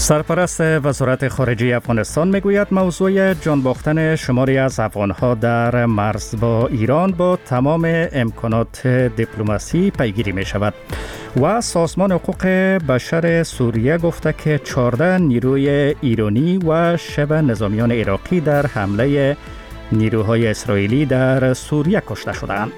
سرپرست وزارت خارجه افغانستان میگوید موضوع جان باختن شماری از افغانها در مرز با ایران با تمام امکانات دیپلماسی پیگیری می شود و سازمان حقوق بشر سوریه گفته که 14 نیروی ایرانی و 7 نظامیان عراقی در حمله نیروهای اسرائیلی در سوریه کشته شدند.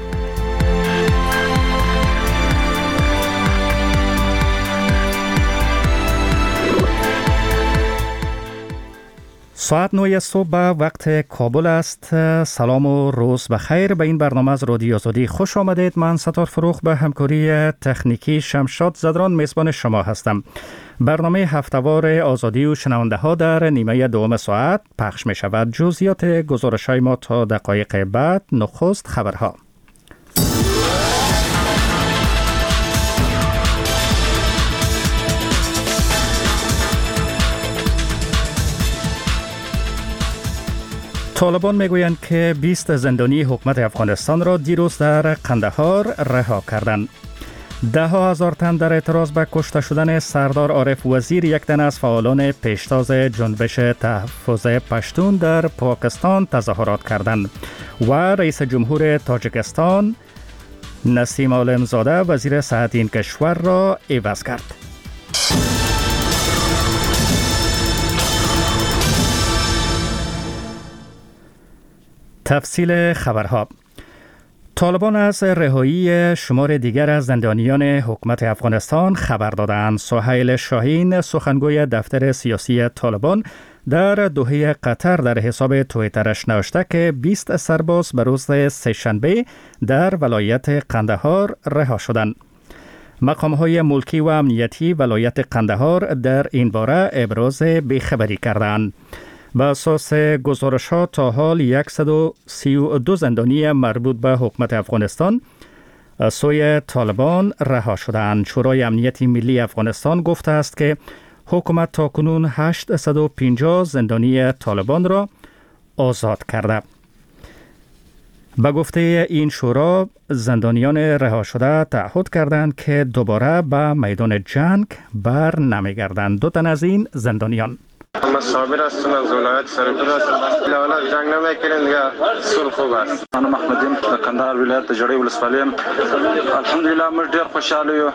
ساعت 9 صبح به وقت کابل است. سلام و روز بخیر. به این برنامه از رادیو آزادی خوش آمدید. من ستار فروخ به همکاری تکنیکی شمشاد زدران میزبان شما هستم. برنامه هفته‌وار آزادی و شنونده ها در نیمه دوم ساعت پخش می شود. جزئیات گزارش های ما تا دقایق بعد. نخست خبرها. طالبان میگویند که 20 زندانی حکومت افغانستان را دیروز در قندهار رها کردند. ده ها هزار تن در اعتراض به کشته شدن سردار عارف وزیر، یک تن از فعالان پیشتاز جنبش تحفظ پشتون در پاکستان تظاهرات کردند و رئیس جمهور تاجیکستان نسیم عالمزاده وزیر صحت این کشور را عوض کرد. تفصیل خبرها. طالبان از رهایی شمار دیگر از زندانیان حکومت افغانستان خبر دادند. سهیل شاهین سخنگوی دفتر سیاسی طالبان در دوحه قطر در حساب توییترش نوشته که 20 سرباز به روز سه‌شنبه در ولایت قندهار رها شدند. مقام‌های ملکی و امنیتی ولایت قندهار در این باره ابراز بیخبری کردند. به اساس گزارش‌ها تا حال 132 زندانی مربوط به حکومت افغانستان از سوی طالبان رها شدند. شورای امنیت ملی افغانستان گفته است که حکومت تاکنون 850 زندانی طالبان را آزاد کرده. به گفته این شورا زندانیان رها شده تعهد کردند که دوباره به میدان جنگ بر نمیگردند. 2 تن از این زندانیان من صابر هستم از ولایت سرپور هستم. لاولت جنگ نمیکنیم دیگه صلح خوب است. من محمدیم در کندهار ولایت جړی ولسوالۍ یم. الحمدلله موږ ډیر خوشحاله یو.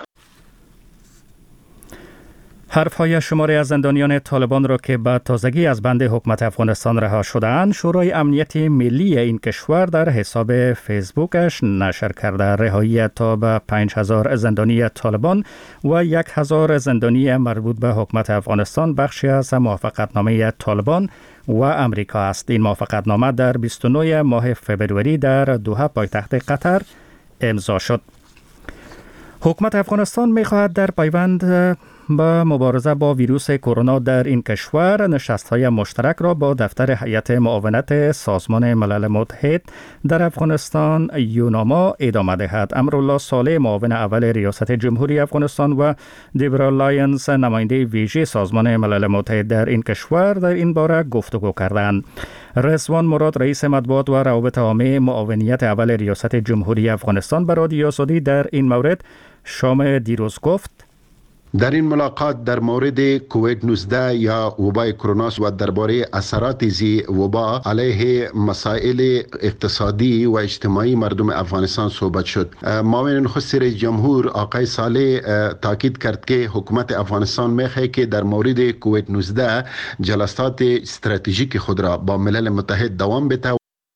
حرفهای شماری از زندانیان طالبان را که به تازگی از بند حکومت افغانستان رها شده‌اند، شورای امنیت ملی این کشور در حساب فیسبوکش نشر کرده. رهایی تا به 5000 زندانی طالبان و 1000 زندانی مربوط به حکومت افغانستان بخشی از موافقتنامه طالبان و امریکا است. این موافقتنامه در 29 ماه فبروری در دوحه پایتخت قطر امضا شد. حکومت افغانستان می‌خواهد در پیوند با مبارزه با ویروس کرونا در این کشور نشست‌های مشترک را با دفتر هیئت معاونت سازمان ملل متحد در افغانستان یوناما ادامه دهد. امرالله صالح معاون اول ریاست جمهوری افغانستان و دیبرا لایونز نماینده ویژه سازمان ملل متحد در این کشور در این باره گفتگو کردند. رضوان مراد رئیس مطبوعات و روابط عامه معاونیت اول ریاست جمهوری افغانستان به رادیو آزادی در این مورد شام دیروز گفت: در این ملاقات در مورد کووید 19 یا وبای کرونا و درباره اثرات زی وبا علیه مسائل اقتصادی و اجتماعی مردم افغانستان صحبت شد. معاون نخست رئیس جمهور آقای صالح تاکید کرد که حکومت افغانستان می‌خواهد که در مورد کووید 19 جلسات استراتژیک خود را با ملل متحد دوام بده.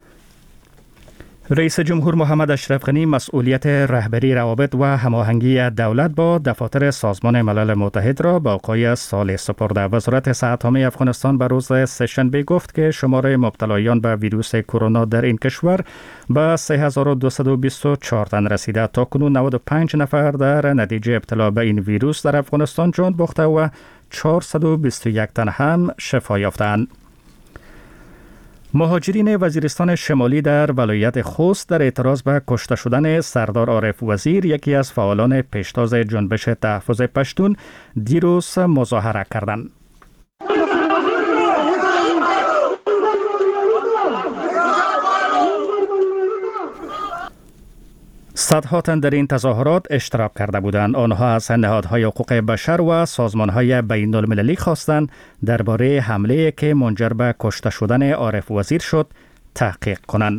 رئیس جمهور محمد اشرف غنی مسئولیت رهبری روابط و هماهنگی دولت با دفاتر سازمان ملل متحد را به آقای صالح سپرده. وزارت صحت عامه افغانستان به روز سه‌شنبه گفت که شمار مبتلایان به ویروس کرونا در این کشور به 3224 تن رسیده. تاکنون 95 نفر در نتیجه ابتلا به این ویروس در افغانستان جان باخته و 421 تن هم شفا یافتند. مهاجرین وزیرستان شمالی در ولایت خوست در اعتراض به کشته شدن سردار عارف وزیر، یکی از فعالان پیشتاز جنبش تحفظ پشتون، دیروز مظاهره کردند. صدها تن در این تظاهرات اشتراک کرده بودند. آنها از نهادهای حقوق بشر و سازمانهای بین المللی خواستند درباره حمله که منجر به کشته شدن عارف وزیر شد تحقیق کنند.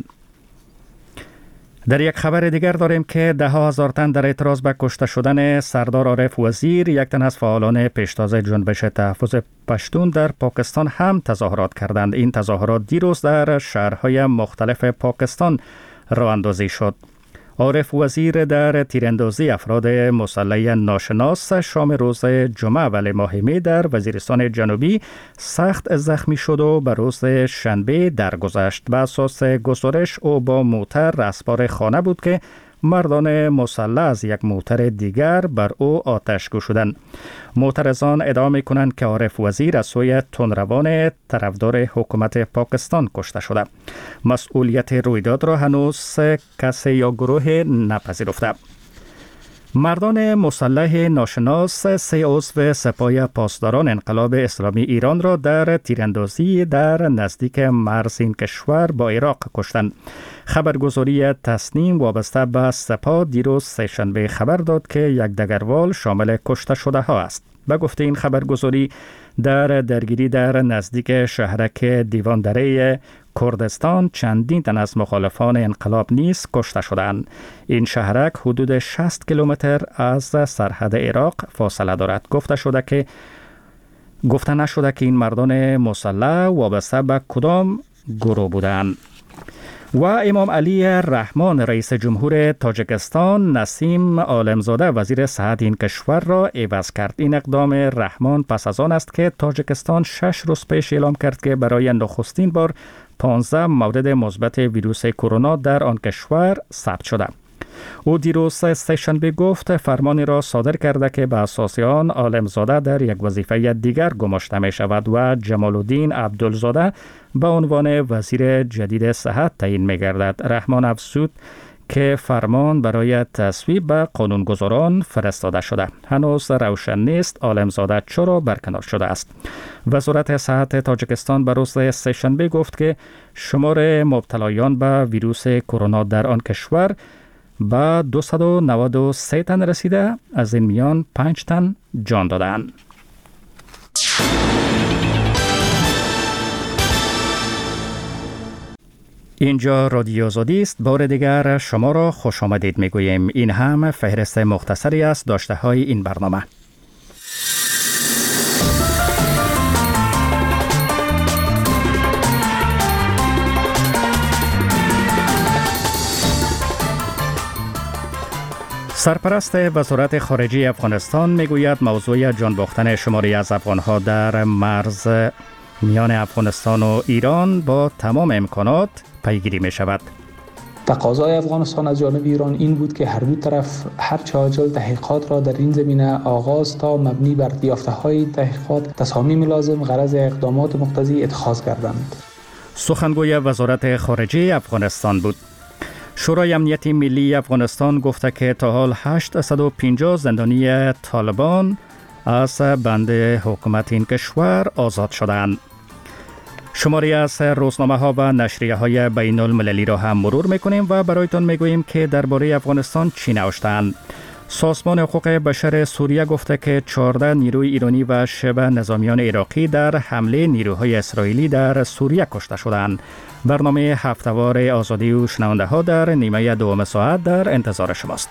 در یک خبر دیگر داریم که 10,000 تن در اعتراض به کشته شدن سردار عارف وزیر، یک تن از فعالان پیشتاز جنبش تحفظ پشتون در پاکستان هم تظاهرات کردند. این تظاهرات دیروز در شهرهای مختلف پاکستان راه اندازی شد. عارف وزیر در تیراندازی افراد مسلح ناشناس شام روز جمعه اول ماه می در وزیرستان جنوبی سخت زخمی شد و به روز شنبه درگذشت. به اساس گزارش او با موتر رسپار خانه بود که مردان مسلح از یک موتر دیگر بر او آتش گشودند. معترضان ادعا می‌کنند که عارف وزیر از سوی تندروان طرفدار حکومت پاکستان کشته شده. مسئولیت رویداد را هنوز کسی یا گروه نپذیرفته. مردان مسلح ناشناس 3 عضو سپاه پاسداران انقلاب اسلامی ایران را در تیراندازی در نزدیک مرز این کشور با عراق کشتند. خبرگزاری تسنیم وابسته به سپاه دیروز سه‌شنبه خبر داد که یک دگروال شامل کشته شده ها است. به گفته این خبرگزاری در درگیری در نزدیک شهرک دیواندره کردستان چندین تن از مخالفان انقلاب نیز کشته شدند. این شهرک حدود 60 کیلومتر از سرحد عراق فاصله دارد. گفته نشده که این مردان مسلح وابسته به کدام گروه بودند. و امام علی رحمان رئیس جمهور تاجیکستان نسیم عالمزاده وزیر صحت این کشور را عوض کرد. این اقدام رحمان پس از آن است که تاجیکستان 6 روز پیش اعلام کرد که برای نخستین بار 15 مورد مثبت ویروس کرونا در آن کشور ثبت شده. او دیروز سه‌شنبه گفت فرمانی را صادر کرده که به اساس آن عالمزاده در یک وظیفه دیگر گماشته می شود و جمال الدین عبدالزاده به عنوان وزیر جدید صحت تعیین می گردد. رحمان افزود که فرمان برای تصویب به قانونگذاران فرستاده شده. هنوز روشن نیست عالمزاده چرا برکنار شده است. وزارت صحت تاجیکستان به روز سه‌شنبه گفت که شمار مبتلایان به ویروس کرونا در آن کشور به 293 تن رسیده، از این میان 5 تن جان دادند. اینجا رادیو آزادی است. بار دیگر شما را خوش آمدید میگوییم. این هم فهرست مختصری از داشته های این برنامه. سرپرست وزارت خارجه افغانستان میگوید موضوع جان باختن شماری از افغانها در مرز میان افغانستان و ایران با تمام امکانات پیگیری می شود. تقاضای افغانستان از جانب ایران این بود که هر دو طرف هر چه عاجل تحقیقات را در این زمینه آغاز تا مبنی بر یافته‌های تحقیقات تصامیم لازم غرض اقدامات مقتضی اتخاذ کردند. سخنگوی وزارت خارجه افغانستان بود. شورای امنیت ملی افغانستان گفته که تا حال 850 زندانی طالبان از بند حکومت این کشور آزاد شدند. شماری از روزنامه ها و نشریه های بین المللی را هم مرور میکنیم و برایتان میگوییم که درباره افغانستان چی نوشتند. سازمان حقوق بشر سوریه گفته که 14 نیروی ایرانی و شبه نظامیان عراقی در حمله نیروهای اسرائیلی در سوریه کشته شدند. برنامه هفته‌وار آزادی و شنونده ها در نیمه دوم ساعت در انتظار شماست.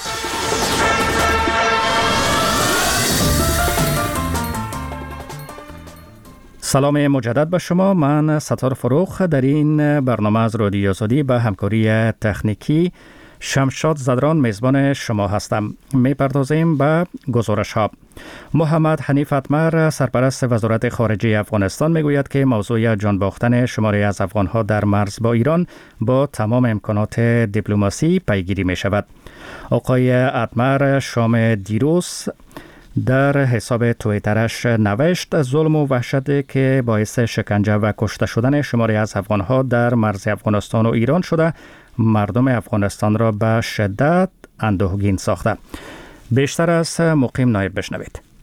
سلام مجدد به شما. من ستار فروخ در این برنامه از رادیو آزادی به همکاری تکنیکی شمشاد زدران میزبان شما هستم. میپردازیم به گزارش ها. محمد حنیف اتمر سرپرست وزارت خارجه افغانستان میگوید که موضوع جان باختن شماری از افغانها در مرز با ایران با تمام امکانات دیپلماسی پیگیری می شود. آقای اتمر شام دیروز در حساب توییترش نوشت ظلم و وحشت که باعث شکنجه و کشته شدن شماری از افغانها در مرز افغانستان و ایران شده مردم افغانستان را به شدت اندوهگین ساخته. بیشتر از مقیم نایب بشنوید.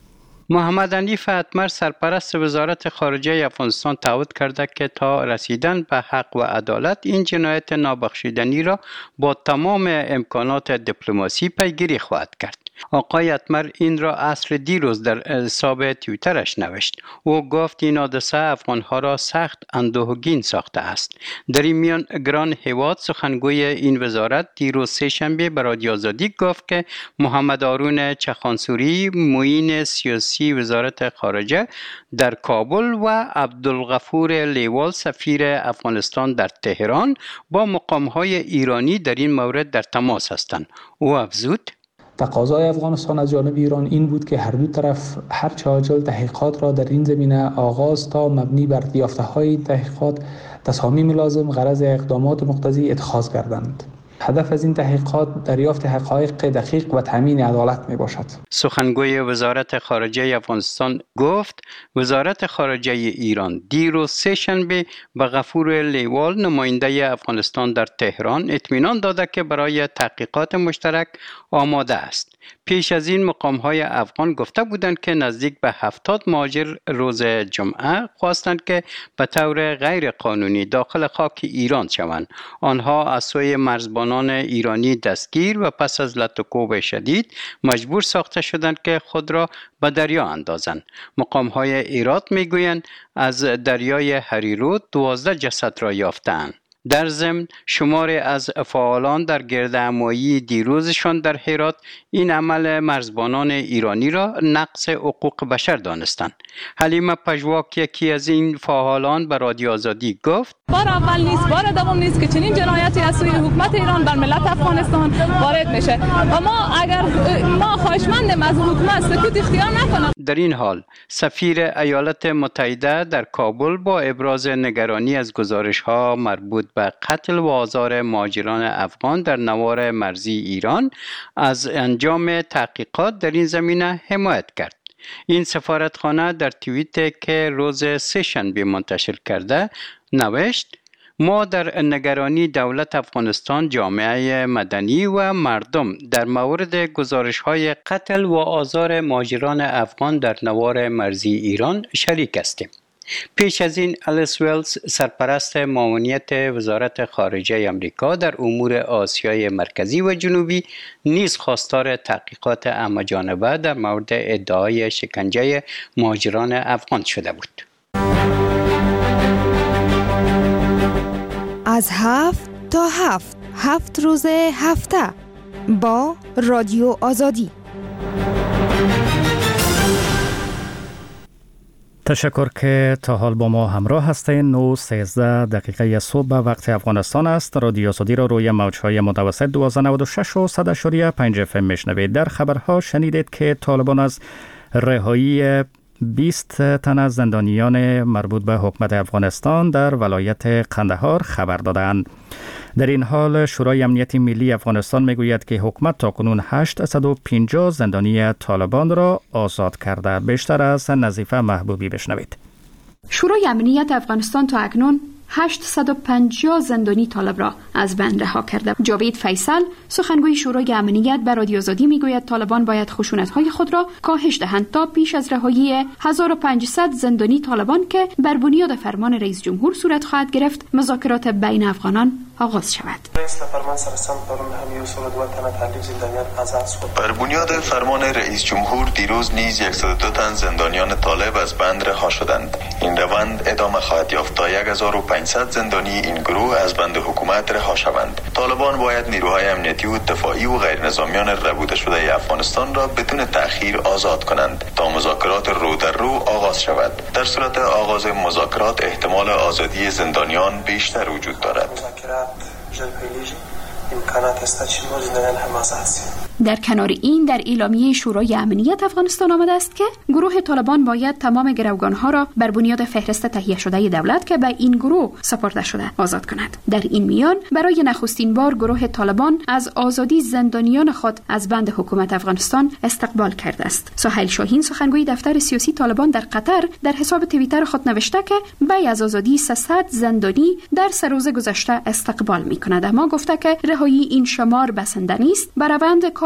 محمد حنیف اتمر سرپرست وزارت خارجه افغانستان تعهد کرده که تا رسیدن به حق و عدالت این جنایت نابخشودنی را با تمام امکانات دیپلماسی پیگیری خواهد کرد. آقای اتمر این را عصر دیروز در حساب توییترش نوشت. او گفت این حادثه افغانها را سخت اندوهگین ساخته است. در این میان گران هیواد سخنگوی این وزارت دیروز سه‌شنبه به رادیو آزادی گفت که محمد هارون چخانسوری معین سیاسی وزارت خارجه در کابل و عبدالغفور لیوال سفیر افغانستان در تهران با مقام‌های ایرانی در این مورد در تماس هستند. او افزود: تقاضای افغانستان از جانب ایران این بود که هر دو طرف هر چه عاجل تحقیقات را در این زمینه آغاز تا مبنی بر یافته‌های تحقیقات تصامیم لازم غرض اقدامات مقتضی اتخاذ کردند. هدف از این تحقیقات دریافت حقایق دقیق و تامین عدالت می باشد. سخنگوی وزارت خارجه افغانستان گفت وزارت خارجه ایران دیروز سه‌شنبه به غفور لیوال نماینده افغانستان در تهران اطمینان داده که برای تحقیقات مشترک آماده است. پیش از این مقام‌های افغان گفته بودند که نزدیک به 70 مهاجر روز جمعه خواستند که به طور غیر قانونی داخل خاک ایران شوند. آنها از سوی مرزبانان ایرانی دستگیر و پس از لط و کوب شدید مجبور ساخته شدند که خود را به دریا اندازند. مقام‌های ایرات میگویند از دریای هریرود 12 جسد را یافتند. در ضمن شماری از فعالان در گردهمایی دیروزشان در هرات این عمل مرزبانان ایرانی را نقض حقوق بشر دانستند. حلیمه پژواک یکی از این فعالان به رادیو آزادی گفت: بار اول نیست، بار دوم نیست که چنین جنایتی از سوی حکومت ایران بر ملت افغانستان وارد میشه و ما خواهشمندیم از حکومت سکوت اختیار نکنه. در این حال سفیر ایالات متحده در کابل با ابراز نگرانی از گزارش‌ها مربوط به قتل و آزار مهاجران افغان در نوار مرزی ایران از انجام تحقیقات در این زمینه حمایت کرد. این سفارتخانه در توییت که روز سه‌شنبه منتشر کرده نوشت: ما در نگرانی دولت افغانستان، جامعه مدنی و مردم در مورد گزارش‌های قتل و آزار مهاجران افغان در نوار مرزی ایران شریک هستیم. پیش از این الیس ویلز سرپرست معاونیت وزارت خارجه آمریکا در امور آسیای مرکزی و جنوبی نیز خواستار تحقیقات همه‌جانبه در مورد ادعای شکنجه مهاجران افغان شده بود. از 7 تا 7 روز هفته با رادیو آزادی. تشکر که تا حال با ما همراه هستین. 9:13 دقیقه صبح وقت افغانستان است. رادیو آزادی را روی موج‌های متوسط 1296 و 100.5 FM میشنوید. در خبرها شنیدید که طالبان از رهایی 20 تن از زندانیان مربوط به حکومت افغانستان در ولایت قندهار خبر دادند. در این حال شورای امنیت ملی افغانستان میگوید که حکومت تاکنون 850 زندانی طالبان را آزاد کرده. بیشتر از نظیفه محبوبی بشنوید. شورای امنیت افغانستان تا اکنون 850 زندانی طالب را از بند رها کرده. جاوید فیصل سخنگوی شورای امنیت به رادیو آزادی میگوید طالبان باید خشونت‌های خود را کاهش دهند تا پیش از رهایی 1500 زندانی طالبان که بر بنیاد فرمان رئیس جمهور صورت خواهد گرفت مذاکرات بین افغانان آغاز شود. بر بنیاد فرمان رئیس جمهور دیروز نیز 102 تن زندانیان طالب از بند رها شدند. این روند ادامه خواهد یافت تا 1500 زندانی این گروه از بند حکومت رها شوند. طالبان باید نیروهای امنیتی و دفاعی و غیر نظامیان ربوده شده افغانستان را بدون تأخیر آزاد کنند تا مذاکرات رو در رو آغاز شود. در صورت آغاز مذاکرات احتمال آزادی زندانیان بیشتر وجود دارد. در کنار این در اعلامیه شورای امنیت افغانستان آمده است که گروه طالبان باید تمام گروگانها را بر بنیاد فهرست تهیه شده دولت که به این گروه سپرده شده آزاد کند. در این میان برای نخستین بار گروه طالبان از آزادی زندانیان خود از بند حکومت افغانستان استقبال کرده است. سهیل شاهین سخنگوی دفتر سیاسی طالبان در قطر در حساب توییتر خود نوشته که بعد از آزادی 300 زندانی در 3 روز گذشته استقبال می‌کند. اما گفته که رهایی این شمار بسنده نیست، بر روند کار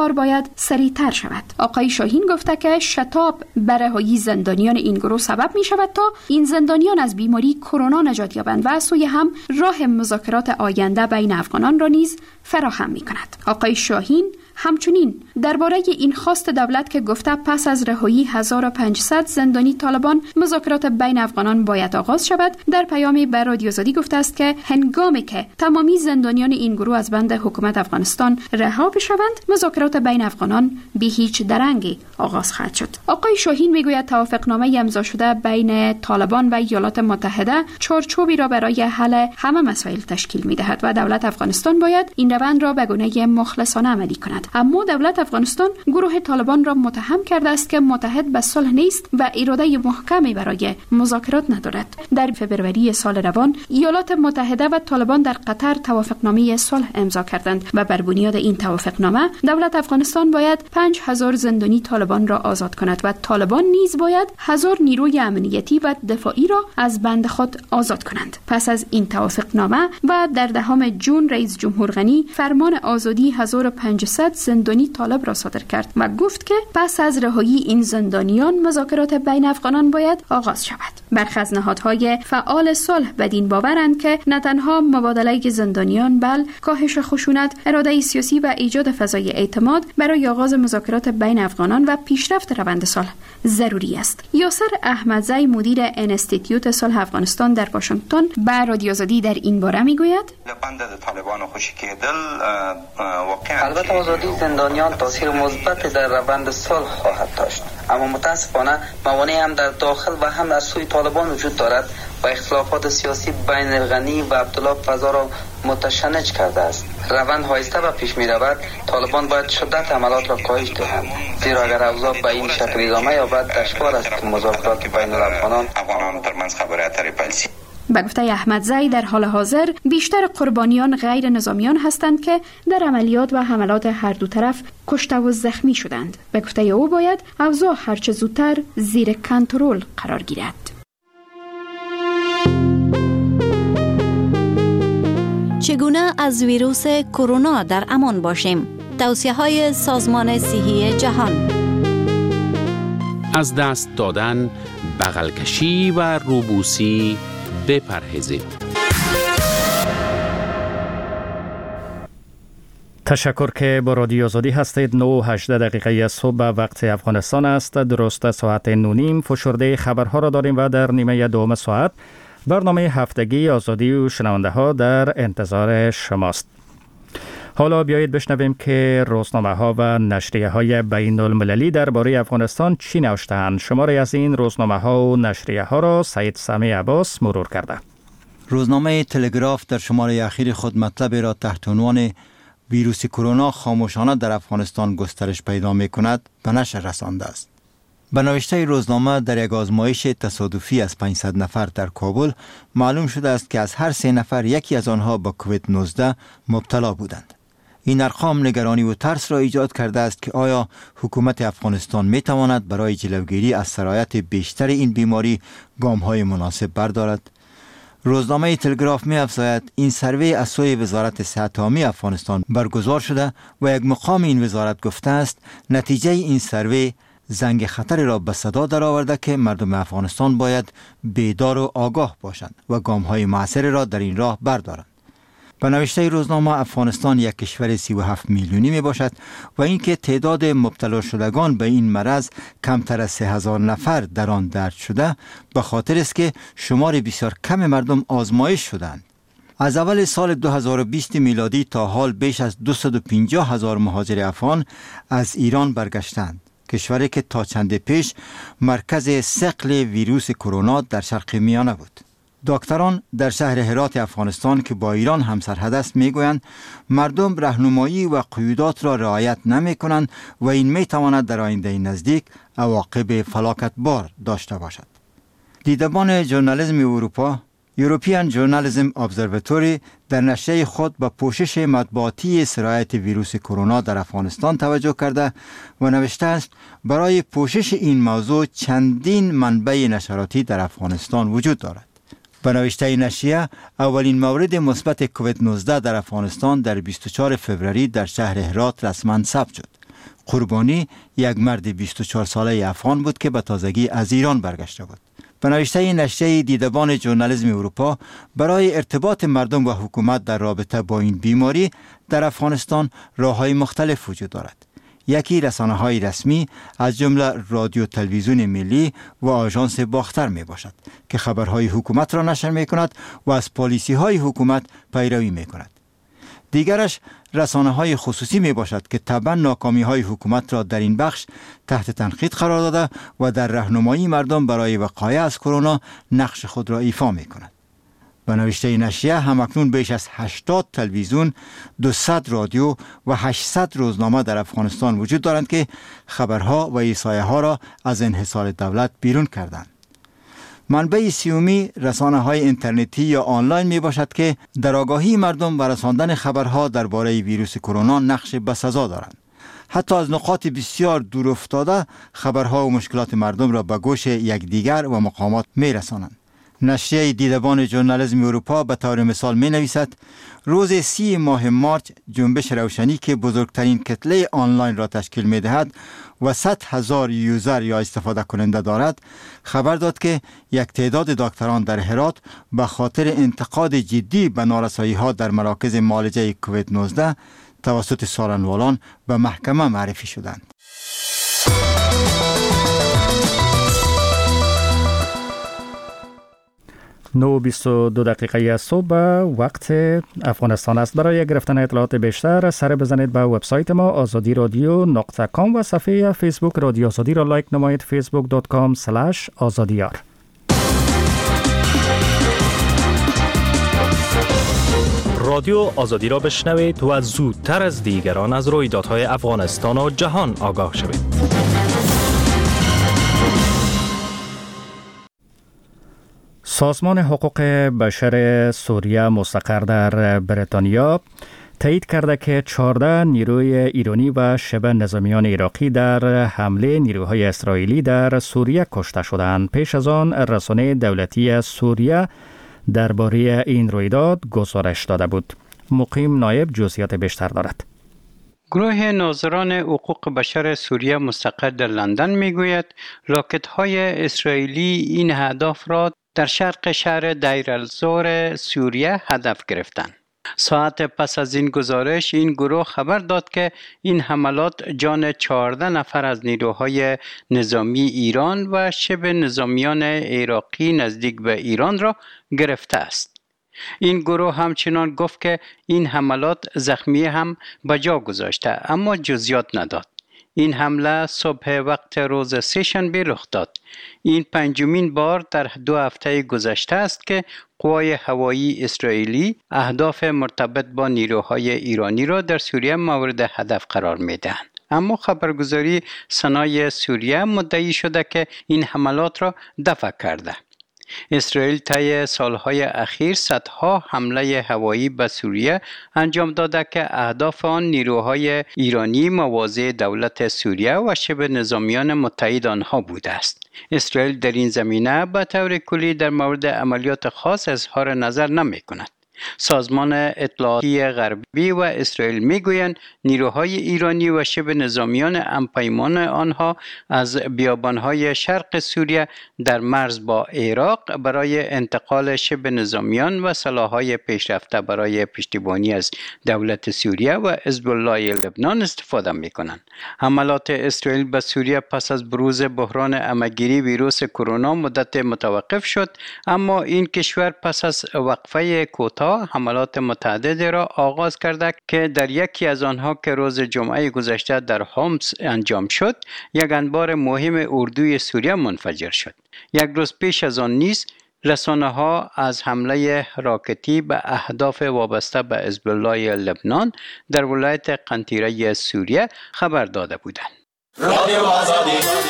کار باید سریعتر شود. آقای شاهین گفته که شتاب بر رهایی زندانیان این گروه سبب می شود تا این زندانیان از بیماری کرونا نجات یابند و از سوی هم راه مذاکرات آینده بین افغانان را نیز فراهم می کند. آقای شاهین همچنین درباره این خواست دولت که گفته پس از رهایی 1500 زندانی طالبان مذاکرات بین افغانان باید آغاز شود، در پیامی به رادیو آزادی گفته است که هنگامی که تمامی زندانیان این گروه از بند حکومت افغانستان رها بشوند، مذاکرات بین افغانان به هیچ درنگی آغاز خواهد شد. آقای شاهین میگوید توافقنامه امضا شده بین طالبان و ایالات متحده چارچوبی را برای حل همه مسائل تشکیل می‌دهد و دولت افغانستان باید این روند را به گونه مخلصانه عملی کند. اما دولت افغانستان گروه طالبان را متهم کرده است که متحد به صلح نیست و اراده محکمی برای مذاکرات ندارد. در فوریه سال روان ایالات متحده و طالبان در قطر توافقنامه صلح امضا کردند و بر بنیاد این توافقنامه دولت افغانستان باید 5000 زندانی طالبان را آزاد کند و طالبان نیز باید 1000 نیروی امنیتی و دفاعی را از بند خود آزاد کنند. پس از این توافقنامه و در 10 جون رئیس جمهور غنی فرمان آزادی 1500 زندانی طالب را صادر کرد و گفت که پس از رهایی این زندانیان مذاکرات بین افغانان باید آغاز شود. برخی از نهادهای فعال صلح بدین باورند که نه تنها مبادله زندانیان بل کاهش خشونت، اراده سیاسی و ایجاد فضای اعتماد برای آغاز مذاکرات بین افغانان و پیشرفت روند صلح ضروری است. یاسر احمدزی مدیر انستیتیوت صلح افغانستان در واشنگتن به رادیو آزادی در این باره میگوید: البته آزادی زندانیان تاثیر مثبت در روند صلح خواهد داشت، اما متاسفانه موانعی هم در داخل و هم از سوی طالبان وجود دارد و اختلافات سیاسی بین الغنی و عبدالله فضا را متشنج کرده است. روند آهسته و پیش می رود. طالبان باید شدت حملات را کاهش دهند، زیرا اگر اوضاع به این شکل ادامه یابد دشوار است که مذاکرات بین افغانان ترمنځ خبرهای تریپلسی. به گفته احمدزی در حال حاضر بیشتر قربانیان غیر نظامیان هستند که در عملیات و حملات هر دو طرف کشته و زخمی شدند. به گفته او باید اوضاع هرچه زودتر زیر کنترل قرار گیرد. چگونه از ویروس کرونا در امان باشیم؟ توصیه‌های سازمان صحی جهان. از دست دادن، بغل کشی و روبوسی بپرهیزید. تشکر که با رادیو آزادی هستید. 9:18 دقیقه صبح وقت افغانستان است. درست ساعت 9:30 فشرده خبرها را داریم و در نیمه دوم ساعت برنامه هفتگی آزادی و شنونده ها در انتظار شماست. حالا بیایید بشنویم که روزنامه ها و نشریه های بین المللی درباره افغانستان چی نوشته‌اند. شماری از این روزنامه ها و نشریه ها را سید سامی عباس مرور کرده. روزنامه تلگراف در شماره اخیر خود مطلب را تحت عنوان ویروس کرونا خاموشانه در افغانستان گسترش پیدا می کند به نشر رسانده است. به نوشته روزنامه در یک آزمایش تصادفی از 500 نفر در کابل معلوم شده است که از هر 3 نفر یکی از آنها با کووید 19 مبتلا بودند. این ارقام نگرانی و ترس را ایجاد کرده است که آیا حکومت افغانستان می تواند برای جلوگیری از سرایت بیشتر این بیماری گام‌های مناسب بردارد؟ روزنامه تلگراف می افزاید این سروی از سوی وزارت صحت عامه افغانستان برگزار شده و یک مقام این وزارت گفته است نتیجه این سروی زنگ خطر را به صدا درآورده که مردم افغانستان باید بیدار و آگاه باشند و گام‌های مؤثر را در این راه بردارند. به نوشته روزنامه افغانستان یک کشور 37 میلیونی می باشد و اینکه تعداد مبتلا شدگان به این مرض کمتر از 3000 نفر در آن درج شده به خاطر است که شمار بسیار کم مردم آزمایش شدند. از اول سال 2020 میلادی تا حال بیش از 250,000 مهاجر افغان از ایران برگشتند، کشوری که تا چند پیش مرکز ثقل ویروس کرونا در شرق میانه بود. دکتران در شهر هرات افغانستان که با ایران همسرحد است میگویند مردم راهنمایی و قیودات را رعایت نمی کنند و این می تواند در آینده نزدیک عواقب فلاکتبار داشته باشد. دیدبان ژورنالیسم اروپا European Journalism Observatory در نشریه خود به پوشش مطبوعاتی سرایت ویروس کرونا در افغانستان توجه کرده و نوشته است برای پوشش این موضوع چندین منبع نشراتی در افغانستان وجود دارد. به نوشته نشریه اولین مورد مثبت کووید 19 در افغانستان در 24 فوریه در شهر هرات رسما ثبت شد. قربانی یک مرد 24 ساله افغان بود که به تازگی از ایران برگشته بود. به نوشته نشریه دیدبان ژورنالیسم اروپا، برای ارتباط مردم و حکومت در رابطه با این بیماری در افغانستان راه‌های مختلف وجود دارد. یکی رسانه‌های رسمی از جمله رادیو تلویزیون ملی و آژانس باختر می باشد که خبرهای حکومت را نشر می کند و از پالیسی‌های حکومت پیروی می کند. دیگرش رسانه‌های خصوصی می باشد که طبعاً ناکامی‌های حکومت را در این بخش تحت تنقید قرار داده و در راهنمایی مردم برای وقایع از کرونا نقش خود را ایفا می کند. به نوشته نشریه همکنون بیش از 80 تلویزیون، 200 رادیو و 800 روزنامه در افغانستان وجود دارند که خبرها و ایصایه‌ها را از انحصار دولت بیرون کردند. منبع سیومی رسانه‌های اینترنتی یا آنلاین می باشد که در آگاهی مردم و رساندن خبرها درباره ویروس کرونا نقش بسزا دارند. حتی از نقاط بسیار دور افتاده خبرها و مشکلات مردم را به گوش یکدیگر و مقامات می رسانند. نشریه دیدبان ژورنالیسم اروپا به طور مثال می نویسد روز 30 ماه مارچ جنبش روشنی که بزرگترین کتله آنلاین را تشکیل می دهد و 100,000 یوزر یا استفاده کننده دارد خبر داد که یک تعداد دکتران در هرات به خاطر انتقاد جدی به نارسایی ها در مراکز معالجه کووید 19 توسط سالنوالان به محکمه معرفی شدند. 9:22 صبح وقت افغانستان است. برای گرفتن اطلاعات بیشتر سر بزنید به وبسایت ما azadiradyo.com و صفحه فیسبوک رادیو آزادی را لایک نمایید facebook.com/azadiyar. رادیو آزادی را بشنوید و زودتر از دیگران از رویدادهای افغانستان و جهان آگاه شوید. سازمان حقوق بشر سوریه مستقر در بریتانیا تایید کرده که 14 نیروی ایرانی و شبه نظامیان عراقی در حمله نیروهای اسرائیلی در سوریه کشته شدند. پیش از آن رسانه دولتی سوریه درباره این رویداد گزارش داده بود. مقیم نایب جزئیات بیشتر دارد. گروه ناظران حقوق بشر سوریه مستقر در لندن میگوید راکت‌های اسرائیلی این هدف را در شرق شهر دیر الزور سوریه هدف گرفتند. ساعت پس از این گزارش این گروه خبر داد که این حملات جان 14 نفر از نیروهای نظامی ایران و شبه نظامیان عراقی نزدیک به ایران را گرفته است. این گروه همچنان گفت که این حملات زخمی هم به جا گذاشته اما جزئیات نداد. این حمله صبح وقت روز سه‌شنبه رخ داد. این پنجمین بار در 2 هفته گذشته است که قوای هوایی اسرائیلی اهداف مرتبط با نیروهای ایرانی را در سوریه مورد هدف قرار می‌دهند. اما خبرگزاری سنای سوریه مدعی شده که این حملات را دفع کرده. اسرائیل طی سالهای اخیر صدها حمله هوایی به سوریه انجام داده که اهداف آن نیروهای ایرانی مواضع دولت سوریه و شبه نظامیان متحد آنها بوده است. اسرائیل در این زمینه به طور کلی در مورد عملیات خاص اظهار نظر نمی کند. سازمان اطلاعاتی غربی و اسرائیل میگویند نیروهای ایرانی و شبه نظامیان همپیمان آنها از بیابانهای شرق سوریه در مرز با عراق برای انتقال شبه نظامیان و سلاح‌های پیشرفته برای پشتیبانی از دولت سوریه و حزب الله لبنان استفاده می‌کنند. حملات اسرائیل به سوریه پس از بروز بحران عمه‌گیری ویروس کرونا مدت متوقف شد، اما این کشور پس از وقفه کوتاه حملات متعدد را آغاز کرده که در یکی از آنها که روز جمعه گذشته در حمص انجام شد، یک انبار مهم اردوی سوریه منفجر شد. یک روز پیش از آن نیز رسانه‌ها از حمله راکتی به اهداف وابسته به حزب الله لبنان در ولایت قنطیره سوریه خبر داده بودند. رادیو آزادی.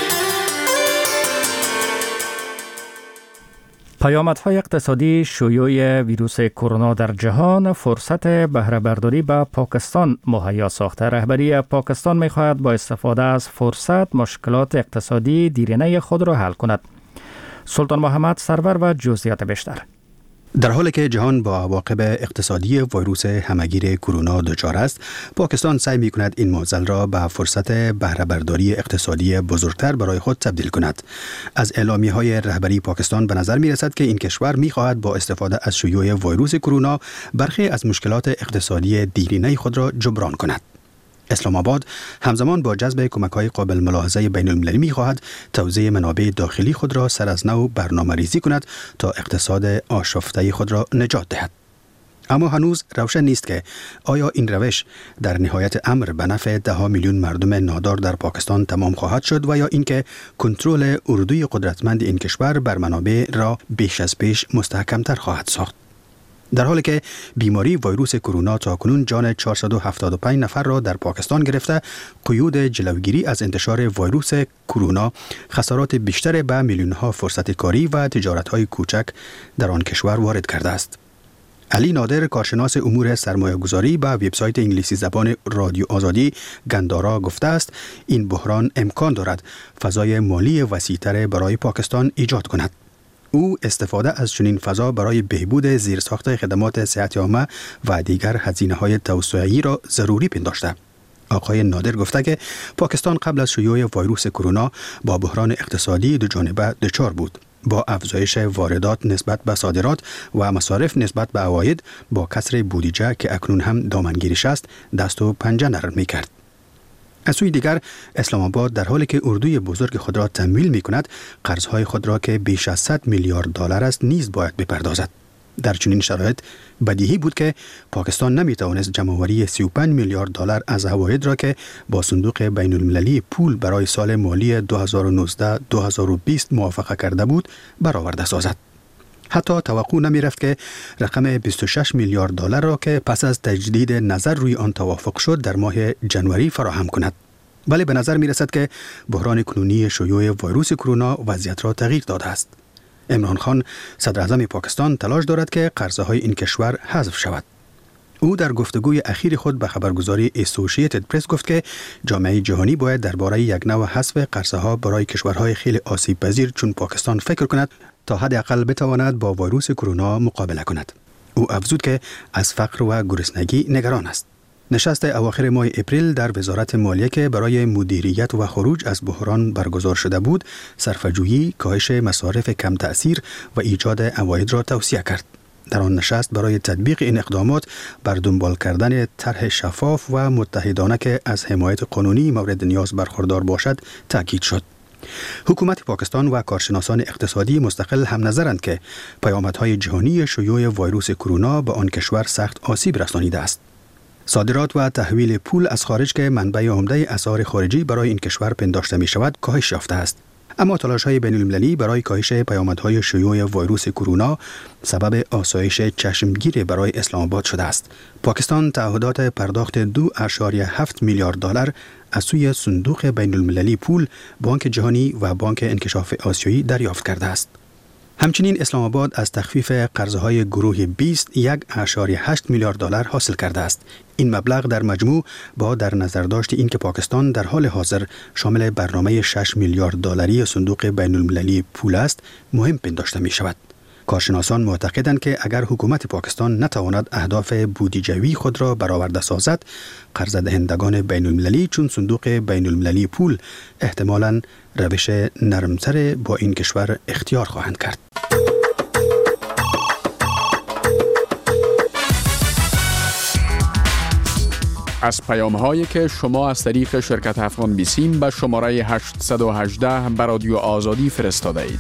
پیامدهای اقتصادی شیوع ویروس کرونا در جهان فرصت بهره برداری به پاکستان مهیا ساخته. رهبری پاکستان می‌خواهد با استفاده از فرصت مشکلات اقتصادی دیرینه خود را حل کند. سلطان محمد سرور و جزئیات بیشتر. در حالی که جهان با عواقب اقتصادی ویروس همهگیر کرونا دچار است، پاکستان سعی می‌کند این معضل را به فرصت بهره برداری اقتصادی بزرگتر برای خود تبدیل کند. از اعلامیه‌های رهبری پاکستان به نظر می‌رسد که این کشور می‌خواهد با استفاده از شیوع ویروس کرونا برخی از مشکلات اقتصادی دیرینه خود را جبران کند. اسلام آباد همزمان با جذب کمک‌های قابل ملاحظه بین‌المللی می‌خواهد توزیع منابع داخلی خود را سر از نو برنامه‌ریزی کند تا اقتصاد آشفته خود را نجات دهد. اما هنوز روشن نیست که آیا این روش در نهایت امر به نفع 10 میلیون مردم نادار در پاکستان تمام خواهد شد و یا اینکه کنترل اردوی قدرتمند این کشور بر منابع را بیش از پیش مستحکم‌تر خواهد ساخت. در حالی که بیماری ویروس کرونا تاکنون جان 475 نفر را در پاکستان گرفته، قیود جلوگیری از انتشار ویروس کرونا خسارات بیشتر به میلیون‌ها فرصت کاری و تجارت‌های کوچک در آن کشور وارد کرده است. علی نادر، کارشناس امور سرمایه‌گذاری به وبسایت انگلیسی زبان رادیو آزادی گندارا گفته است این بحران امکان دارد فضای مالی وسیع‌تر برای پاکستان ایجاد کند. او استفاده از چنین فضا برای بهبود زیرساخت خدمات صحت عامه و دیگر هزینه‌های توسعه‌ای را ضروری پنداشته. آقای نادر گفته که پاکستان قبل از شیوع ویروس کرونا با بحران اقتصادی دوجانبه دچار بود، با افزایش واردات نسبت به صادرات و مصارف نسبت به عواید، با کسر بودجه که اکنون هم دامنگیریش است دست و پنجه نرم می‌کرد. از سوی دیگر اسلام آباد در حالی که اردوی بزرگ خود را تمویل می کند، قرضهای خود را که بیش از 100 میلیارد دلار است نیز باید بپردازد. در چنین شرایط بدیهی بود که پاکستان نمی توانست جمع‌آوری 35 میلیارد دلار از عواید را که با صندوق بین المللی پول برای سال مالی 2019-2020 موافقه کرده بود برآورده سازد. حتی توقع نمی رفت که رقم 26 میلیارد دلار را که پس از تجدید نظر روی آن توافق شد در ماه جنوری فراهم کند. ولی به نظر می رسد که بحران کنونی شیوع ویروس کرونا وضعیت را تغییر داده است. عمران خان، صدر اعظم پاکستان، تلاش دارد که قرضه‌های این کشور حذف شود. او در گفتگوی اخیر خود به خبرگزاری اسوسییتد پرس گفت که جامعه جهانی باید درباره یک نوع حذف قرضه‌ها برای کشورهای خیلی آسیب پذیر چون پاکستان فکر کند تا حداقل بتواند با ویروس کرونا مقابله کند. او افزود که از فقر و گرسنگی نگران است. نشست اواخر ماه اپریل در وزارت مالیه که برای مدیریت و خروج از بحران برگزار شده بود، صرفه‌جویی، کاهش مصارف کم تأثیر و ایجاد عواید را توصیه کرد. در آن نشست برای تطبیق این اقدامات بر دنبال کردن طرح شفاف و متحدانه که از حمایت قانونی مورد نیاز برخوردار باشد تاکید شد. حکومت پاکستان و کارشناسان اقتصادی مستقل هم نظرند که پیامدهای جهانی شیوع ویروس کرونا به آن کشور سخت آسیب رسانیده است. صادرات و تحویل پول از خارج که منبع عمده اسعار خارجی برای این کشور پنداشته می شود کاهش یافته است. اما تلاش‌های بین‌المللی برای کاهش پیامدهای شیوع ویروس کرونا سبب آسایش چشمگیر برای اسلام آباد شده است. پاکستان تعهدات پرداخت 2.7 میلیارد دلار از سوی صندوق بین‌المللی پول، بانک جهانی و بانک انکشاف آسیایی دریافت کرده است. همچنین اسلام آباد از تخفیف قرضهای گروه 20 1.8 میلیارد دلار حاصل کرده است. این مبلغ در مجموع با در نظر داشت اینکه پاکستان در حال حاضر شامل برنامه 6 میلیارد دلاری صندوق بین المللی پول است، مهم پنداشته می شود. کارشناسان معتقدند که اگر حکومت پاکستان نتواند اهداف بودجه‌ای خود را برآورده سازد، قرض دهندگان بین المللی چون صندوق بین المللی پول احتمالاً روش نرمتر با این کشور اختیار خواهند کرد. از پیام‌هایی که شما از طریق شرکت افغان بیسیم به شماره 818 به رادیو آزادی فرستاده اید.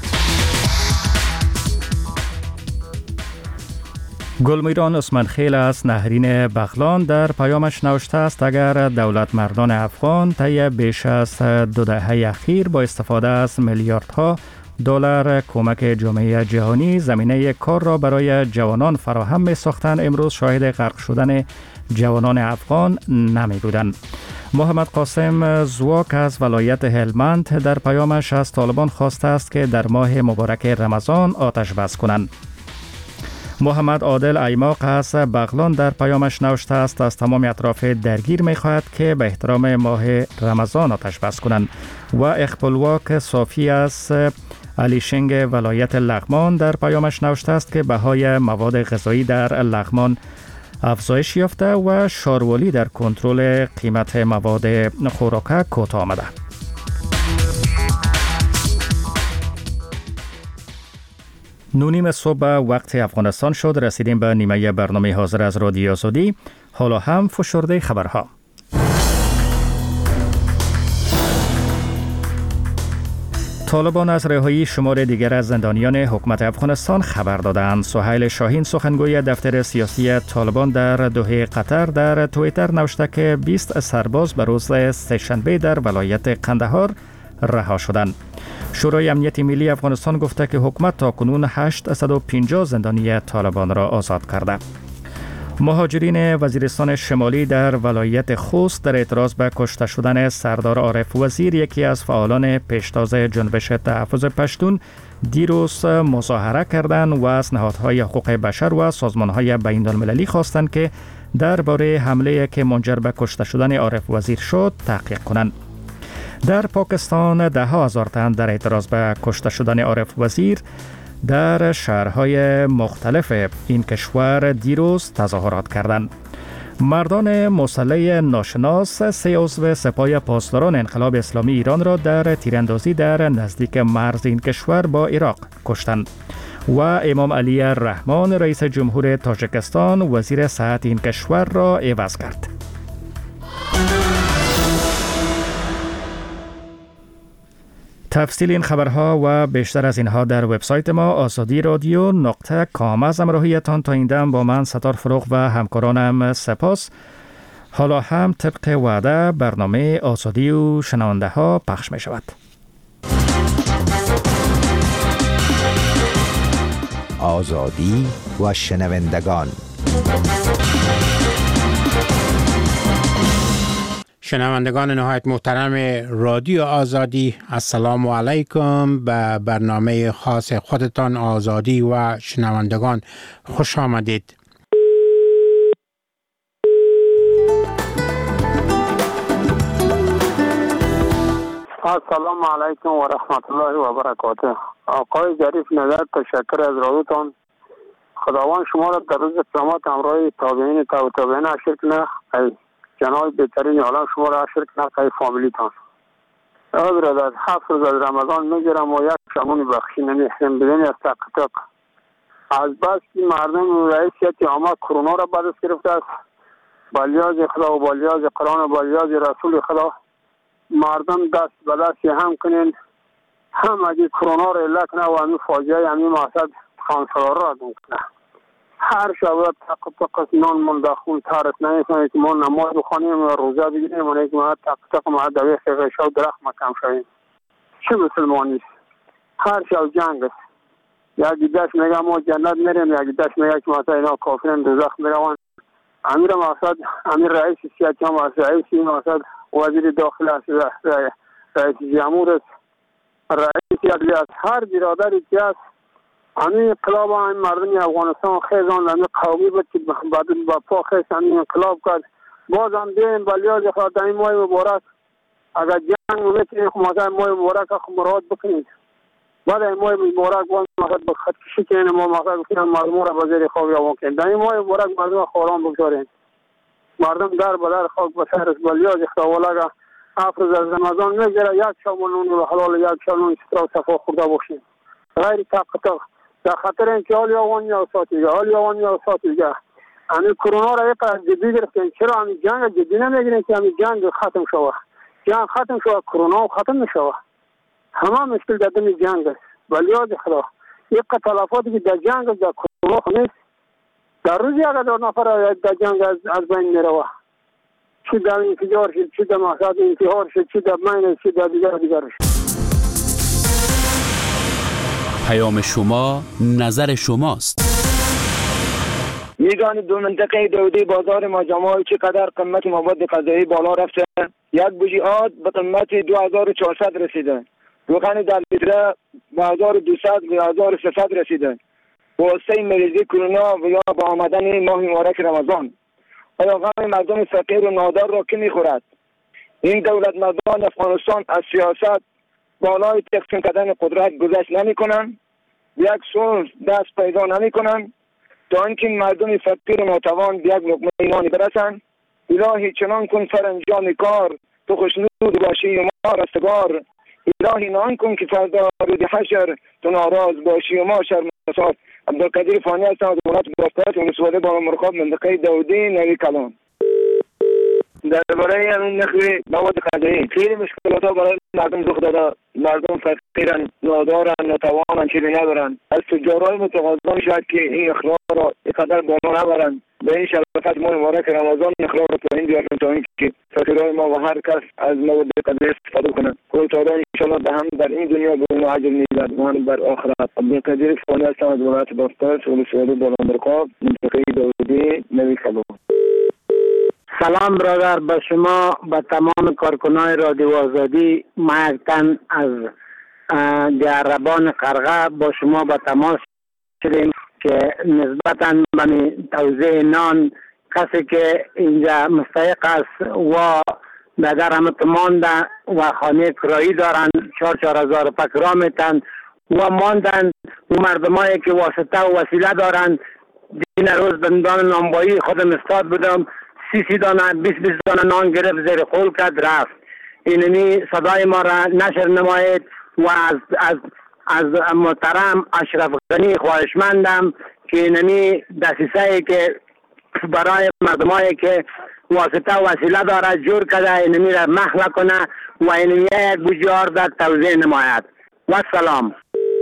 گلمیران عثمانخیل از نهرین بغلان در پیامش نوشته است اگر دولت مردان افغان طی بیش از 2 دهه اخیر با استفاده از میلیاردها دلار کمک جامعه جهانی زمینه کار را برای جوانان فراهم می ساختند، امروز شاهد غرق شدن جوانان افغان نمی بودند. محمد قاسم زواک از ولایت هلمند در پیامش از طالبان خواسته است که در ماه مبارک رمضان آتش بس کنند. محمد عادل ایماق از بغلان در پیامش نوشته است از تمام اطراف درگیر می خواهد که به احترام ماه رمضان آتش بس کنند. و اخپلواک صافی از علی شنگ ولایت لغمان در پیامش نوشته است که بهای مواد غذایی در لغمان افزایش یافته و شاروالی در کنترل قیمت مواد خوراک کوتاه آمده. نونیم صبح وقت افغانستان شد. رسیدیم به نیمه برنامه حاضر از رادیو آزادی. حالا هم فشرده خبرها. طالبان از رهایی شمار دیگر از زندانیان حکومت افغانستان خبر دادند. سهیل شاهین سخنگوی دفتر سیاسی طالبان در دوحه قطر در توییتر نوشته که 20 سرباز به روز سه‌شنبه در ولایت قندهار رها شدند. شورای امنیت ملی افغانستان گفته که حکومت تاکنون 850 زندانی طالبان را آزاد کرده. مهاجرین وزیرستان شمالی در ولایت خوست در اعتراض به کشته شدن سردار عارف وزیر، یکی از فعالان پیشتاز جنبش تحفظ پشتون، دیروز مظاهره کردند و از نهادهای حقوق بشر و سازمانهای بین‌المللی خواستند که درباره حمله که منجر به کشته شدن عارف وزیر شد تحقیق کنند. در پاکستان 10,000 تن در اعتراض به کشته شدن عارف وزیر در شهرهای مختلف این کشور دیروز تظاهرات کردند. مردان مسلح ناشناس 3 عضو سپاه پاسداران انقلاب اسلامی ایران را در تیراندازی در نزدیک مرز این کشور با عراق کشتند و امام علی الرحمن رئیس جمهور تاجیکستان وزیر صحت این کشور را عوض کرد. تفصیل این خبرها و بیشتر از اینها در وبسایت ما azadi.radio.com. از همراهیتان تا این دم با من ستار فروغ و همکارانم سپاس. حالا هم طبق وعده برنامه آزادی و شنونده ها پخش می شود. آزادی و شنوندگان. شنوندگان نهایت محترم رادیو آزادی، السلام علیکم. به برنامه خاص خودتان آزادی و شنوندگان خوش آمدید. السلام علیکم و رحمت الله و برکاته. آقای ظریف نظر، تشکر از رادیوتان. خداوند شما را در روز قیامت همراه تابعین اشر کنه. جناب بهترین عالم شما را اشر کنه که فامیلیتان. برادر 7 روز از رمضان میگیرم و یک شمون بخشی نمیخیم بدون از تق از بس که مردم رئیسیت آمد کرونا را بدست گرفته است. بالیاز خدا و بالیاز قرآن و بالیاز رسول خدا مردم دست به دست هم کنین، هم اگه کرونا را اله کنه و همین فاجعه همین مقصد خانسالار را دون کنه. هر شب تق نان من داخل تارت نمیکنه که ما نماز بخوانیم و روزه بگیریم و که ما تق ما دوی خیلی شب درخت مکم شویم. چه مسلمانی است؟ هر شب جنگ است. یکی دست میگه ما جنت میریم، یکی دست میگه که مثلا اینا کافرین دوزخ میروند. امیر مقصد امیر رئیس سیاسی هم است، رئیس مقصد وزیر داخل است، رئیس جمهور است، رئیس عدلیه است. هر برادری که است همین انقلاب هم مردم افغانستان خیزان همین قومی بود که بعد با پا خیز همین انقلاب کرد. باز هم دیم بلیاز خواهد این ماه مبارک اگر جنگ میکنید مثلا ماه مبارک خود مراد بکنید. بعد این ماه مبارک باز مقصد به خط کشی کنید ما مقصد بکنید مردم را بزیر خوابی آوان کنید. در این ماه مبارک مردم خوران بگذارید. مردم در بدر خاک به سهرس بلیاز اختوالا افروز از رمضان میگیره یک شامون و حلال یک شامون سترا و صفا خورده باشید. غیر طاقت در خطر اینکه حالی آوان یا ساتیگه همین کرونا را یک قدر جدی گرفتن. چرا همین جنگ جدی نمیگیرن که همین جنگ ختم شوه؟ جنگ ختم شوه کرونا ختم نشوه. همه مشکل در دم جنگ است. ولی یاد خدا یک تلفاتی که در جنگ در کرونا نیست. در روزی اگر 2 نفر در جنگ از بین میروه، چی در انفجار شد، چی در مقصد انتحار شد، چی در مین، چی در دیگر شد. پیام شما نظر شماست. میگن دو منطقه دودی بازار ماجامای چقدر قیمت مواد غذایی بالا رفته. یک بوجی آد به قیمت 2400 رسیده. روغن در لیتر به 1200 و 1300 رسیده. واسه مریضی کرونا و یا با آمدن ماه مبارک رمضان آیا غم مردم فقیر و نادار را کی میخورد؟ این دولت مردان افغانستان از سیاست بالای تقسیم کردن قدرت گذشت نمی کنن، یک سوز دست پیدا نمی کنن تا اینکه مردم فقیر و ناتوان به یک لقمه نانی برسن. الهی چنان کن سر انجام کار تو خوشنود باشی و ما رستگار. الهی نان کن که فردا روز حشر تو ناراض باشی و ما شرمسار. عبدالقدیر فانی هستم از ولایت باسطات ولسوالی بالامرغاب منطقه داودی نوی کلان. درباره همین نرخ مواد غذایی خیلی مشکلات برای مردم رخ داده. مردم فقیرن، نادارن، ناتوانن، چیزی ندارن. از تجارای متقاضا شاید که این اخراج را اینقدر بالا نبرن. به این شرافت ما مبارک رمضان اخراج را پایین بیارن تا اینکه فقیرای ما و هر کس از مواد غذایی استفاده کنند. خدا تعالی ان شاء الله به هم در این دنیا به ما اجر میدهد و هم در آخرت. عبدالقدیر فانی هستم از ولایت باسطات ولسوالی بالامرغاب منطقه داودی نوی کلان. سلام برادر، به شما، به تمام کارکنان رادیو آزادی. ما یک تن از دیاربان قرغه با شما به تماس شدیم که نسبتاً به توزیع نان کسی که اینجا مستحق است و در همت مانده و خانه کرایی دارن 4,000 پکرا میتن و ماندن و مردمایی که واسطه و وسیله دارن. دین روز بندان نانبایی خودم استاد بودم، 30 دانه 20 دانه نان گرفت زیر خول کرد رفت. اینمی صدای ما را نشر نمایید و از محترم اشرف غنی خواهشمندم که اینمی دسیسه که برای مردمایی که واسطه و وسیله داره جور کرده اینمی را محو کنه و اینمی یک بجار در توزیع نماید. و سلام.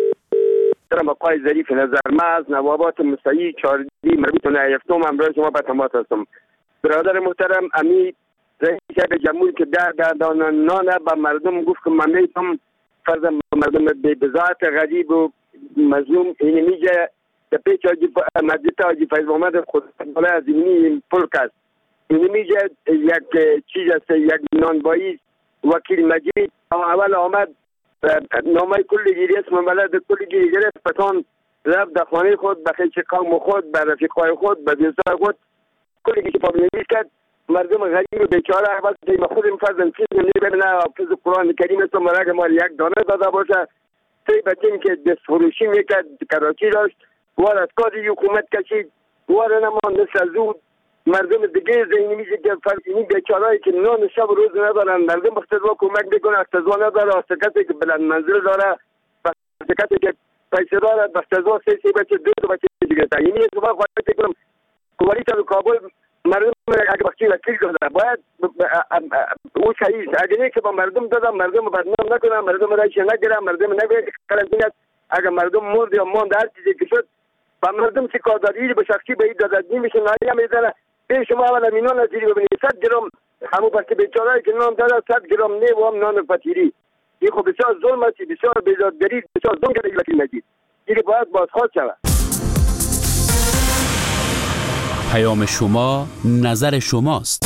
آقای ظریف نظرمز نوابات مستعی چاردی مربوط به نیفتم امروز شما به تماس هستم. برادر محترم امی رئیس جمهور که در نان به مردم گفت که من میتونم فرض مردم به بذات غریب و مظلوم این میگه در پیچ مسجد حاجی فیض محمد خود بالای از اینی پل کست. این میگه یک چیز است، یک نانبایی وکیل مجید اول آمد نامه کلگیری اسم بلد کلگیری گرفت پتان رفت در خانه خود به خیش قوم خود به رفیقای خود به دوستای خود کلگی که پابلنویس کرد. مردم غریب و بیچاره اول که خود فرزن فیلم نبینه حافظ قرآن کریم است و مرگ مال یک دانه داده باشه. سی بچین که دست فروشی میکرد کراچی داشت وار از کاری حکومت کشید وار نمان نسل زود مردم دیگه زینی میشه که فرزینی بیچارهایی که نان شب روز ندارن. مردم اختزوا کمک میکنه، اختزوا نداره، اختکتی که بلند منزل داره، اختکتی که پیسه داره، اختزوا سی بچه دو بچه دیگه تا اینی صبح خواهد کنم کوالی تا کابل مردم اگه وقتی وکیل داده باید او شهید اگه نه که با مردم دادم مردم بدنام نکنم، مردم رایش نگیرم، مردم نبید قرنطینه. اگه مردم مرد یا ماند هر چیزی که شد با مردم چی کار داری به شخصی به این دادت نمیشه نایم میزنه. به شما اول امینان نزیری ببینید 100 گرم همون بسته بیچاره که نان داره 100 گرم نه و هم نان فطیری. این خب بسیار ظلم است، بسیار بیزادگری، بسیار ظلم کرده وکیل مجید. این باید بازخواست شود. پیام شما نظر شماست.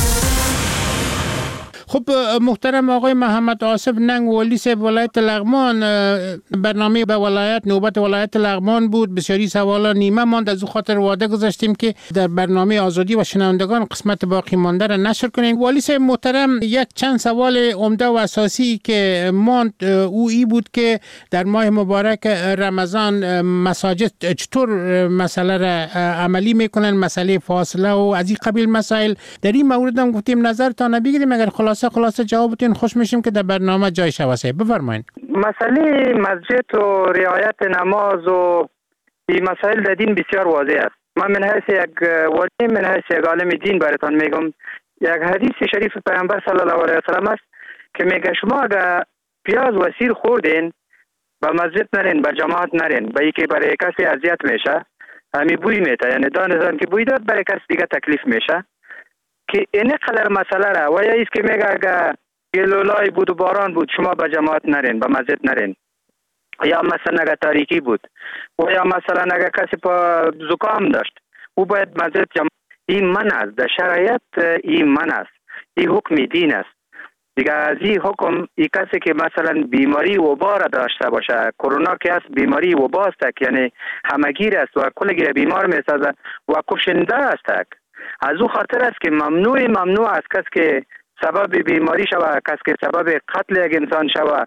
خب محترم آقای محمد آصف ننگ والی صاحب ولایت لغمان، برنامه به ولایت نوبت ولایت لغمان بود، بسیاری سوالا نیمه ماند، از او خاطر وعده گذاشتیم که در برنامه آزادی و شنوندگان قسمت باقی مانده را نشر کنیم. والی صاحب محترم یک چند سوال عمده و اساسی که ماند او ای بود که در ماه مبارک رمضان مساجد چطور مسئله را عملی میکنن، مسئله فاصله و از این قبیل مسائل. در این مورد هم گفتیم نظرتان بگیریم، اگر خلاصه جوابتون خوش میشیم که در برنامه جای شواسه. بفرمایید. مسئله مسجد و رعایت نماز و این مسائل در دین بسیار واضح است. من من حیث یک ولی من حیث یک عالم دین براتون میگم، یک حدیث شریف پیامبر صلی الله علیه و سلم است که میگه شما اگر پیاز و سیر خوردین به مسجد نرین، به جماعت نرین، به یکی برای کسی اذیت میشه، همین بوی میته، یعنی دانستان که بوی داد برای کسی دیگه تکلیف میشه که این قدر مسئله را و یا ایست که میگه اگر گلولای بود و باران بود شما به جماعت نرین، به مسجد نرین، یا مثلا اگر تاریکی بود و یا مثلا اگر کسی پا زکام داشت او باید مسجد جماعت. این من است، در شرایط این من است، این حکم دین است دیگه. از این حکم این کسی که مثلا بیماری وبا را داشته باشه، کرونا که است بیماری وبا است یعنی همگیر است و کلگی بیمار میسازه و کشنده است. از او خاطر است که ممنوع است کسی که سبب بیماری شود، کسی که سبب قتل یک انسان شود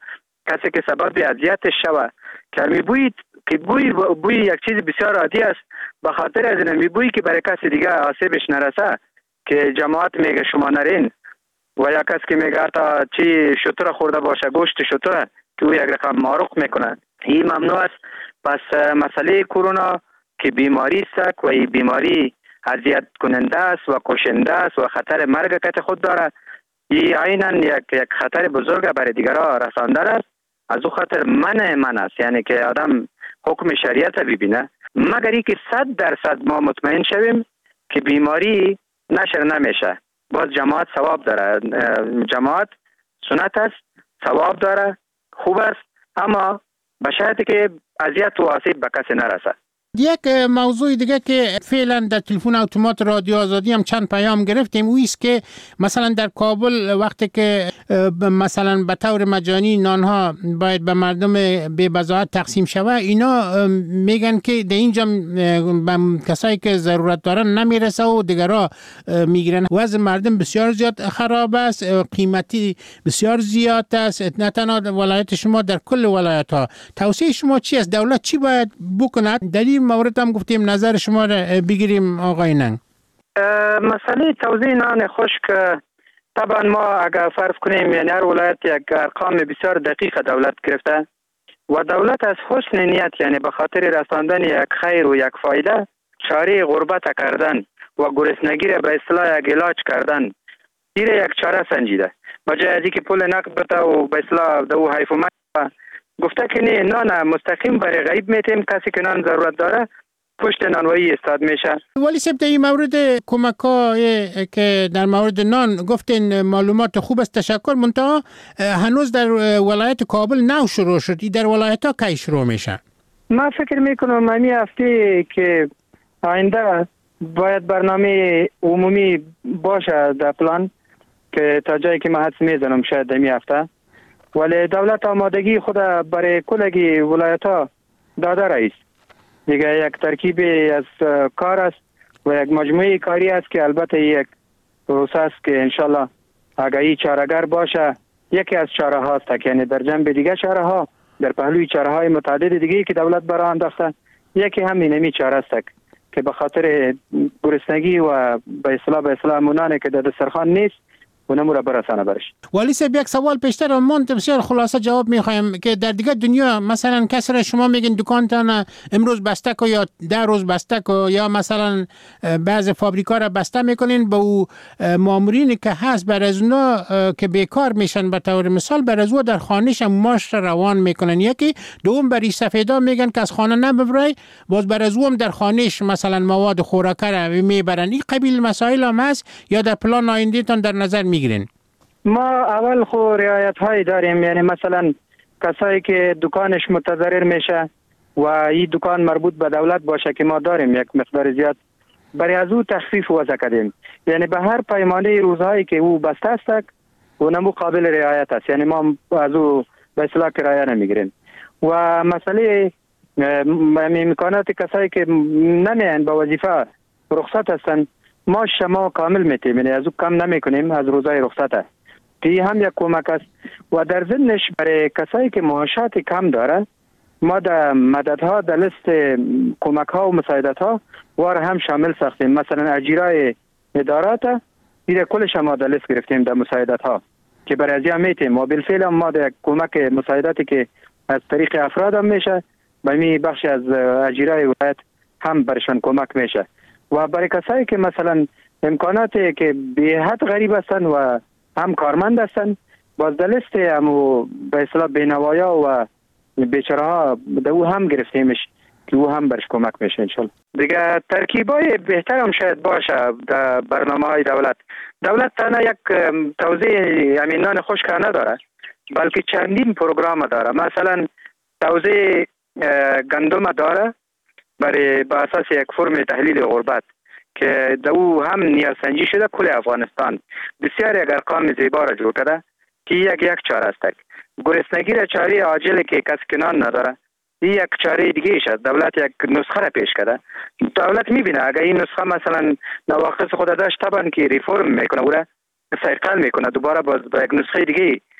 کسی که سبب اذیتش شوه که میبوید که بوی یک چیز بسیار عادی است، به خاطر از این میبویی که برای کسی دیگه آسیبش نرسه که جماعت میگه شما نرین و یا کسی که میگه تا چی شتر خورده باشه گوشت شتر که او یک رقم ماروق میکنه، این ممنوع است. پس مسئله کرونا که بیماری است و این بیماری اذیت کننده است و کشنده است و خطر مرگ که خود داره، این عیناً یک خطر بزرگ برای دیگران رسانده است. از او خاطر من است، یعنی که آدم حکم شریعت ببینه، مگر ای که 100% ما مطمئن شویم که بیماری نشر نمیشه. باز جماعت ثواب داره، جماعت سنت است، ثواب داره، خوب است، اما به شرطی که اذیت و آسیب به کسی نرسه. یک موضوع دیگه که فعلا در تلفن اتومات رادیو آزادی هم چند پیام گرفتیم، اویست که مثلا در کابل وقتی که مثلا به طور مجانی نانها باید به مردم بی بضاعت تقسیم شوه، اینا میگن که در اینجا به کسایی که ضرورت دارن نمیرسه و دیگرها میگیرن. وضع مردم بسیار زیاد خراب است، قیمتی بسیار زیاد است، نه تنها ولایت شما، در کل ولایت ها. توصیه شما چی است؟ دولت چی باید بکند؟ در این مورد هم گفتیم نظر شما را بگیریم آقای ننگ. مسئله توزیع نان خشک طبعا ما اگر فرض کنیم یعنی هر ولایت یک ارقام بسیار دقیق دولت گرفته و دولت از حسن نیت یعنی به خاطر رساندن یک خیر و یک فایده چاره غربت کردن و گرسنگی را به اصطلاح یک علاج کردن، این یک چاره سنجیده. بجای از اینکه پول نقد بده و به اصطلاح دو حیف و گفته که نه نان مستقیم برای غریب میتیم، کسی که نان ضرورت داره پشت نانوایی استاد میشه. ولی سبت این مورد کمک‌های که در مورد نان گفتین معلومات خوب است، تشکر. منتها هنوز در ولایت کابل نو شروع شد، در ولایت ها کی شروع میشه؟ من فکر میکنم همین هفته که آینده باید برنامه عمومی باشه در پلان که تا جایی که من حدس میزنم شاید همین هفته، ولی دولت آمادگی خود برای کلگی ولایت ها داده رئیس دیگه. یک ترکیب از کار است و یک مجموعه کاری است که البته یک پروسه است که انشالله اگر این چاره‌گر باشه یکی از چاره هاست، یعنی در جنب دیگه چاره ها، در پهلوی چاره های متعدد دیگه که دولت برای انداخته، یکی همین نمی چاره است که به خاطر گرسنگی و به اصطلاح مونانه که در دسترخوان نیست و نموره برسانه برش. ولی سب یک سوال پیشتر من بسیار خلاصه جواب میخوایم که در دیگه دنیا مثلا کسی را شما میگین دکانتان امروز بسته کو یا 10 روز بسته کو، یا مثلا بعض فابریکا را بسته میکنین، با او مامورینی که هست بر از اونا که بیکار میشن به طور مثال بر از او در خانهش ماش روان میکنن، یکی دوم بری سفیدا میگن که از خانه نبرای، باز بر از او هم در خانهش مثلا مواد خوراکه را میبرن. این قبیل مسائل هم هست یا در پلان آینده تان در نظر میگیرین؟ ما اول خو رعایت هایی داریم، یعنی مثلا کسایی که دکانش متضرر میشه و این دکان مربوط به دولت باشه که ما داریم یک مقدار زیاد برای از او تخفیف وضع کردیم، یعنی به هر پیمانه روزهایی که او بسته است و نمو قابل رعایت است، یعنی ما از او به اصطلاح کرایه نمیگیریم. و مسئله امکانات کسایی که نمیان به وظیفه رخصت هستن ما شما کامل میتیم، یعنی از او کم نمیکنیم از روزهای رخصت، که هم یک کمک است. و در ضمنش برای کسایی که معاشات کم داره ما در مددها در لیست کمک ها و مساعدت ها وار هم شامل ساختیم. مثلا اجیرای ادارات دیگه کلش ما در لیست گرفتیم در مساعدت ها که برای ازیا میتیم و بالفعل هم ما در کمک مساعدتی که از طریق افراد هم میشه به می بخش از اجیرای ولایت هم برشان کمک میشه. و برای کسایی که مثلا امکاناتی که به حد غریب هستن و هم کارمند هستن باز در لیست هم به اصطلاح بینوایا و بیچاره‌ها او هم گرفتیمش که او هم برش کمک میشه انشالله. دیگه ترکیبای بهتر هم شاید باشه در برنامه‌های دولت تنها یک توزیع امینان خشک نداره بلکه چندین پروگرام داره. مثلا توزیع گندم داره برای با اساس یک فرم تحلیل غربت که دو هم نیازسنجی شده کل افغانستان بسیار یک ارقام زیبا را جور کرده که یک چاره است. گرسنگی را چاره عاجل که کس کنان نداره این یک چاره دیگه ایش است. دولت یک نسخه را پیش کرده. دولت میبینه اگر این نسخه مثلا نواقص خود داشت طبعا که ریفورم میکنه و را سیقل میکنه دوباره باز با یک نسخه دیگه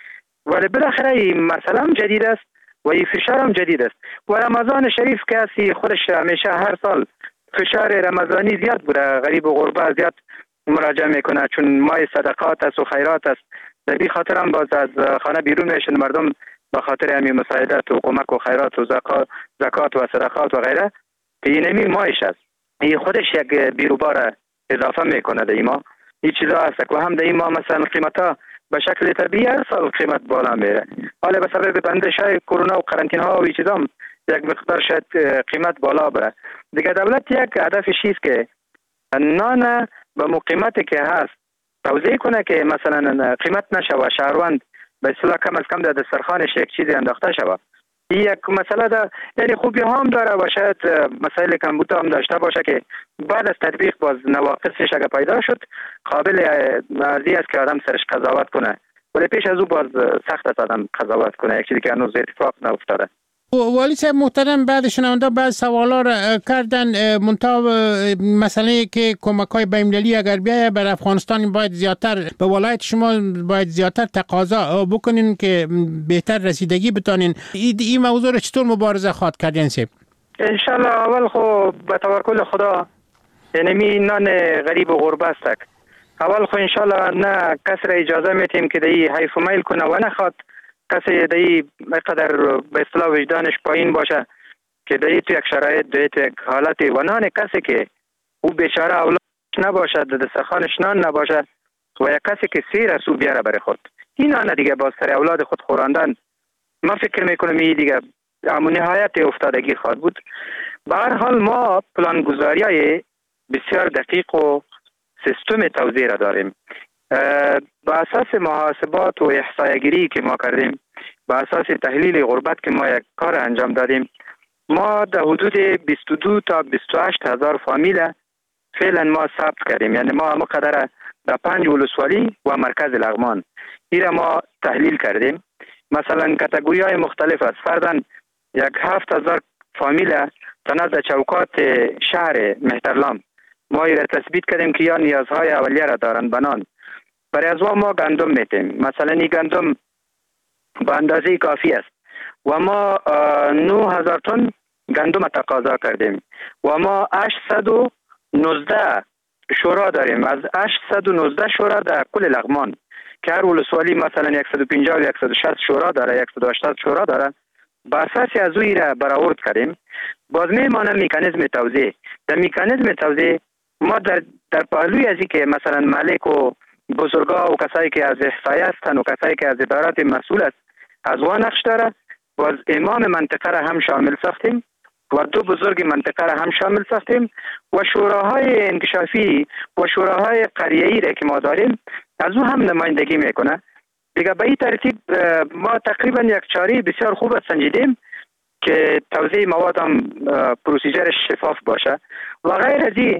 ولی بالاخره این مسئله هم جدید است و این فشار هم جدید است و رمضان شریف کسی خودش همیشه هر سال فشار رمضانی زیاد بوده، غریب و غربا زیاد مراجعه میکنه چون ماه صدقات است و خیرات است. در این خاطر هم باز از خانه بیرون میشن مردم به خاطر همین مساعدت و کمک و خیرات و زکات و صدقات و غیره که این نمی ماهش است. این خودش یک بیروبار اضافه میکنه در این ماه. این چیزا هست و هم در این ماه مثلا قیمتا به شکل طبیعی هر سال قیمت بالا میره، حالا به سبب بندش های کرونا و قرنطینه ها و این چیزا هم یک مقدار شاید قیمت بالا بره. دیگه دولت یک هدفش است که نان به قیمتی که هست توزیع کنه که مثلا قیمت نشه و شهروند به اصطلاح کم از کم در دسترخوانش یک چیزی انداخته شود. این یک مسئله ده، یعنی خوبی هم داره و شاید مسائل کمبود هم داشته باشه که بعد از تطبیق باز نواقصش اگه پیدا شد قابل ارزی است که آدم سرش قضاوت کنه، ولی پیش از او باز سخت است آدم قضاوت کنه، یک چیزی که هنوز اتفاق نیفتاده. والی صاحب محترم، بعد شنونده بعض سوالا را کردن منتها مسئله که کمک‌های بین‌المللی اگر بیاید بر افغانستان باید زیادتر به ولایت شما باید زیادتر تقاضا بکنین که بهتر رسیدگی بتانین. این موضوع را چطور مبارزه خواهد کردین صاحب؟ ان شاء الله اول خو به توکل خدا، یعنی نان غریب و غربه است. اول خو ان شاء الله نه کس را اجازه میتیم که دی حیف و میل کنه و نخواد کسی دی قدر به اصطلاح وجدانش پایین باشه که دی تو یک شرایط دی تو یک حالت و نان کسی که او بیچاره اولادش نباشه، در دسترخوانش نان نباشه و یک کسی که سیر از او بیاره برای خود، این نان دیگه باز سر اولاد خود خوراندن من فکر میکنم این دیگه اما نهایت افتادگی خواهد بود. به هر حال ما پلانگذاری‌های بسیار دقیق و سیستم توزیع را داریم. با اساس محاسبات و احصایه‌گیری که ما کردیم، با اساس تحلیل غربت که ما یک کار انجام دادیم، ما در حدود 22 تا 28 هزار فامیل فعلا ما ثبت کردیم. یعنی ما مقدر در 5 ولسوالی و مرکز لغمان این را ما تحلیل کردیم. مثلا کاتگوری های مختلف است، فرضاً یک 7000 فامیل تنظر چوکات شهر مهترلام ما این را تثبیت کردیم که یا نیازهای اولیه را دارند بنان. برای از ما گندم میتیم، مثلا این گندم به اندازه کافی است و ما 9000 تن گندم تقاضا کردیم و ما 819 شورا داریم. از 819 شورا در کل لغمان که هر ولسوالی مثلا 150 و 160 شورا داره، 180 شورا داره، با اساس از اوی را برآورد کردیم. باز میمانه میکانیزم توزیع. در میکانیزم توزیع ما در پهلوی ازی که مثلا مالک و بزرگا و کسایی که از احصایه هستند و کسایی که از ادارات مسئول است از وان نقش داره، باز امام منطقه را هم شامل ساختیم و 2 بزرگ منطقه را هم شامل ساختیم و شوراهای انکشافی و شوراهای قریه‌ای را که ما داریم از او هم نمایندگی میکنه. دیگه به این ترتیب ما تقریبا یک چاره بسیار خوب سنجیدیم که توزیع مواد هم پروسیجر شفاف باشه و غیر از این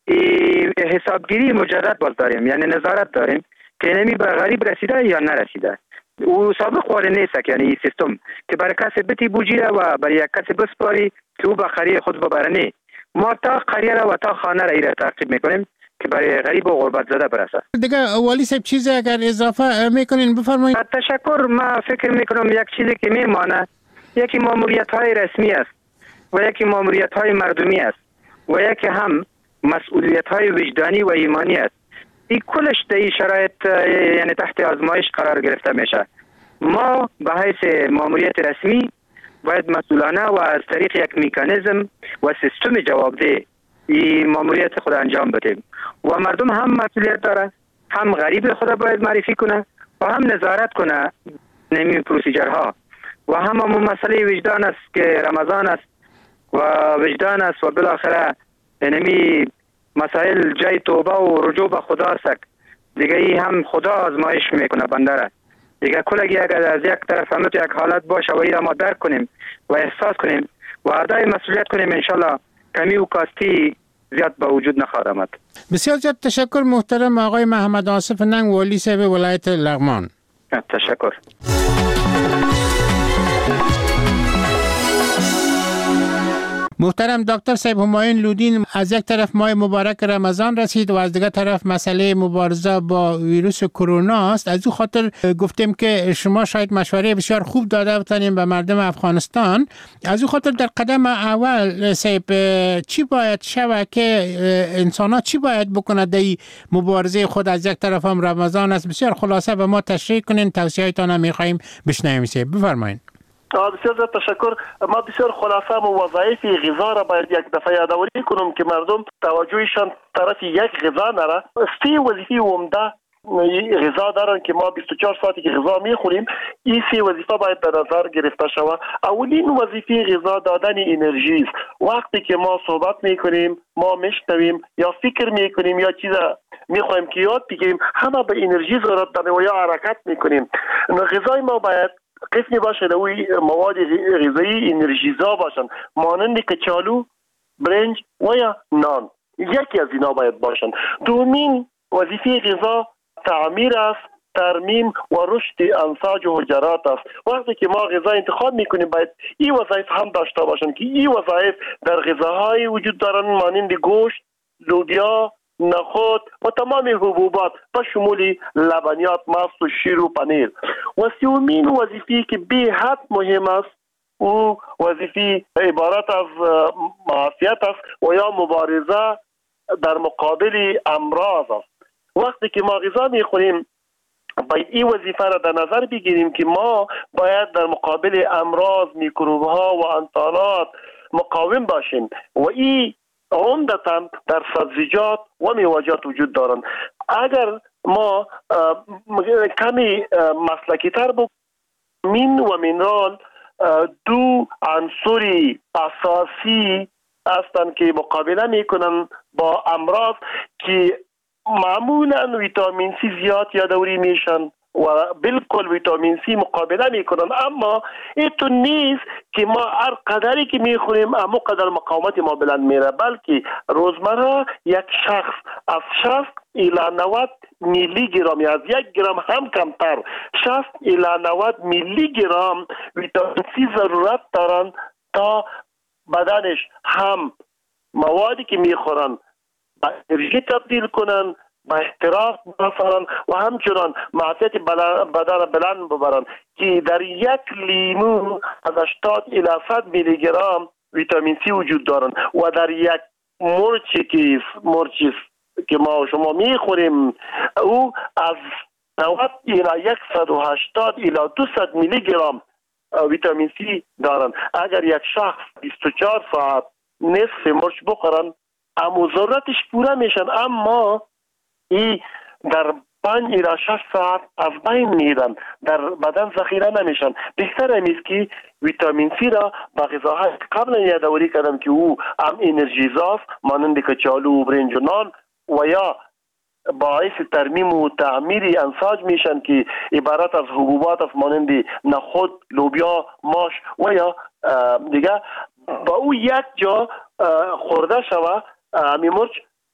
حسابگیری مجدد باز داریم، یعنی نظارت داریم که نمی به غریب رسیده یا نرسیده. او سابق واره نیست، یعنی این سیستم که برای کسی بتی بوجیره و برای یک کسی بسپاری که او به قریه خود ببرنه، ما تا قریه را و تا خانه را ایره تعقیب میکنیم که برای غریب و غربت زده برسه. دیگه والی صاحب چیزی اگر اضافه میکنین بفرمایید. تشکر. ما فکر میکنم یک چیزی که میمانه یکی ماموریت های رسمی است و یکی ماموریت های مردمی است و یکی هم مسئولیت های وجدانی و ایمانی است. این کلش در این شرایط یعنی تحت آزمایش قرار گرفته میشه. ما به حیث ماموریت رسمی باید مسئولانه و از طریق یک میکانیزم و سیستم جوابده این ماموریت خود انجام بدیم و مردم هم مسئولیت داره، هم غریب خود باید معرفی کنه و هم نظارت کنه نمی پروسیجرها و هم مسئله وجدان است که رمضان است و وجدان است و بالاخره نمی مسائل جای توبه و رجوع به خدا است. دیگه ای هم خدا آزمایش میکنه بنده را. دیگه کلگی اگر از یک طرف هم یک حالت باشه و این را ما درک کنیم و احساس کنیم و ادای مسئولیت کنیم، انشالله کمی و کاستی زیاد به وجود نخواهد آمد. بسیار زیاد تشکر محترم آقای محمد آصف ننگ، والی صاحب ولایت لغمان. تشکر. محترم دکتر صاحب، همایون لودین، از یک طرف ماه مبارک رمضان رسید و از دیگر طرف مسئله مبارزه با ویروس کرونا است. از او خاطر گفتیم که شما شاید مشوره بسیار خوب داده بتانیم به مردم افغانستان. از او خاطر در قدم اول صاحب چی باید شود که انسان ها چی باید بکنند در مبارزه خود؟ از یک طرف هم رمضان است، بسیار خلاصه به ما تشریح کنین، توصیه‌تان هم می‌خوایم بشنویم. صاحب بفرمایید. بسیار تشکر. ما بسیار خلاصه و وظایف غذا را باید یک دفعه یادآوری کنم که مردم توجهشان طرف یک غذا نره. 3 وظیفه عمده غذا دارن که ما 24 ساعتی که غذا میخوریم. این 3 وظیفه باید در نظر گرفته شود. اولین وظیفه غذا دادن انرژی است. وقتی که ما صحبت میکنیم، ما میشنویم یا فکر میکنیم یا چیز میخوایم که یاد بگیریم، همه به انرژی ضرورت داره و یا حرکت میکنیم. غذای ما باید قسمی باشه دوی مواد غذایی انرژیزا باشن، مانند کچالو، برنج و یا نان. یکی از اینا باید باشن. دومین وظیفه غذا تعمیر است، ترمیم و رشد انساج و حجرات است. وقتی که ما غذا انتخاب میکنیم باید این وظایف هم داشته باشن که این وظایف در غذاهای وجود دارن، مانند گوشت، لوبیا، نخود و تمام حبوبات به شمول لبنیات، ماست و شیر و پنیر. و سومین وظیفه که به حد مهم است او وظیفه عبارت از معافیت است و یا مبارزه در مقابل امراض است. وقتی که ما غذا میخوریم باید این وظیفه را در نظر بگیریم که ما باید در مقابل امراض، میکروب‌ها و انتانات مقاوم باشیم و این عمدتاً در سبزیجات و میوه‌جات وجود دارند. اگر ما کمی مسلکی تر بکنیم و مینرال 2 عنصر اساسی هستند که مقابله میکنن با امراض که معمولا ویتامین سی زیاد یادآوری میشن و بالکل ویتامین سی مقابله میکنن، اما اینطور نیست که ما هر قدری که میخوریم اما قدر مقاومت ما بلند میره، بلکه روزمره یک شخص از 60 الی 90 میلی گرم از 1 گرم هم کمتر 60 الی 90 میلی گرم ویتامین سی ضرورت دارن تا بدنش هم موادی که میخورن به انرژی تبدیل کنن، با احتراق برسانن و همچنان معافیت بدن بلند ببرن که در یک لیمو از 80 الی 100 میلی گرم ویتامین سی وجود دارن و در یک مرچی که ما و شما میخوریم او از 90 الی 180 الی 200 میلی گرم ویتامین سی دارن. اگر یک شخص 24 ساعت نصف مرچ بخورن اما ضرورتش پوره میشن، اما این در 5 الی 6 ساعت از بین میرن، در بدن ذخیره نمیشن. بهتر است که ویتامین سی را با غذاهای قبلا یادآوری کردم که او هم انرژیزاست مانند کچالو و برنج و نان و یا باعث ترمیم و تعمیر انساج میشن که عبارت از حبوبات است مانند نخود، لوبیا، ماش و یا دیگه. با او یک جا خورده شوه همی مرچ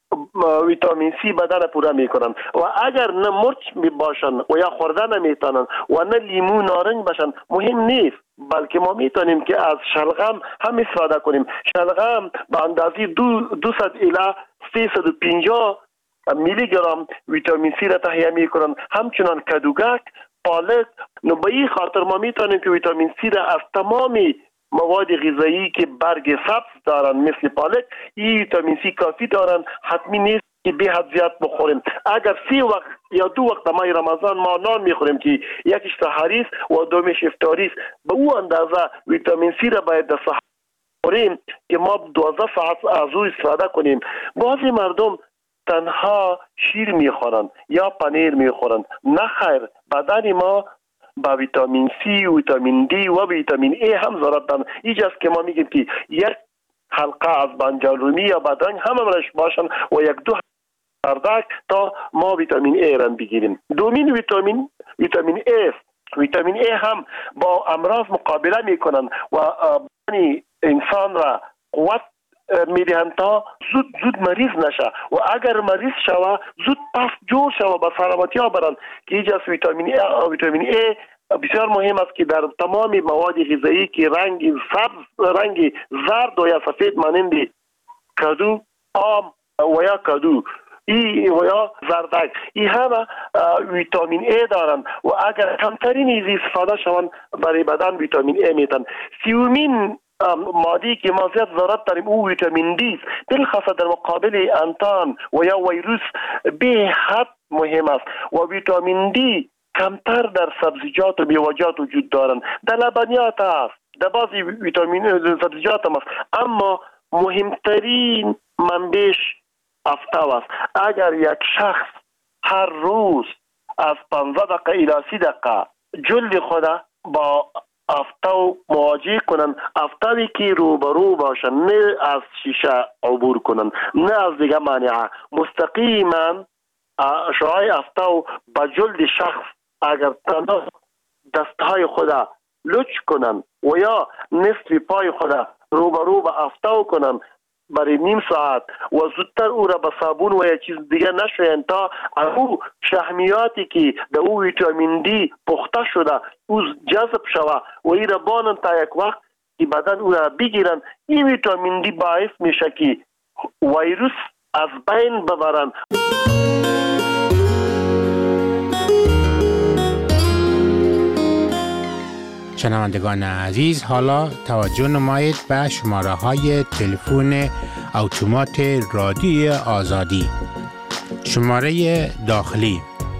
ویتامین سی بدن پوره میکنن و اگر نه مرچ باشن و یا خورده نمیتونن و نه لیمو نارنج باشن مهم نیست، بلکه ما میتونیم که از شلغم هم استفاده کنیم. شلغم به اندازه 200 الی 350 میلی گرم ویتامین سی را تهیه میکنن. همچنان کدوگک، پالک. به این خاطر ما میتونیم که ویتامین سی را از تمام مواد غذایی که برگ سبز دارن مثل پالک این ویتامین سی کافی دارن. حتمی نیست که به حد زیاد بخوریم. اگر 3 وقت یا 2 وقت ماه رمضان ما نان میخوریم که یکیش سحری است و دومش افطاری است، به او اندازه ویتامین سی را باید در سحر بخوریم که ما 12 ساعت از او استفاده کنیم. بعضی مردم تنها شیر میخورن یا پنیر میخورن. نه خیر، بدن ما با ویتامین سی، ویتامین دی و ویتامین ای هم ضرورت دارن. اینجاست که ما میگیم که یک حلقه از بانجان رومی یا بادرنگ همش باشن و 1-2 اردک تا ما ویتامین ای را بگیریم. دومین ویتامین ای. ویتامین ای هم با امراض مقابله میکنن و انسان را قوت میدهند تا زود مریض نشه و اگر مریض شوه زود پس جور شوه به سلامتی ها برن که اینجاست ویتامین ای بسیار مهم است که در تمام مواد غذایی که رنگ سبز، رنگ زرد و یا سفید مانند کدو، آم و یا کدو و یا زردک، این همه ویتامین ای دارند و اگر کمترین از استفاده شوند برای بدن ویتامین ای میتن. سیومین مادی که ما زیاد ضرورت داریم او ویتامین دی است، بالخصوص در مقابل انتان و یا ویروس به حد مهم است و ویتامین دی کمتر در سبزیجات و میوه‌جات وجود دارند، در لبنیات است، در بعضی ویتامین سبزیجات هم است، اما مهمترین منبعش آفتاب است. اگر یک شخص هر روز از 15 دقیقه الی 30 دقیقه جلد خود با آفتاب مواجه کنن، آفتابی که روبرو باشن، نه از شیشه عبور کنن، نه از دیگه مانعه، مستقیما شعاع آفتاب با جلد شخص اگر تنها دستهای خود لچ کنن و یا نصف پای خود روبرو با آفتاب کنن برای نیم ساعت و زودتر او را به صابون و یا چیز دیگه نشوین تا او شحمیاتی که در او ویتامین دی پخته شده او جذب شوه و این را بانن تا یک وقت که بدن او را بگیرن، این ویتامین دی باعث میشه که ویروس از بین ببرن. شنوندگان عزیز، حالا توجه نمایید به شماره های تلفن اتومات رادیو آزادی. شماره داخلی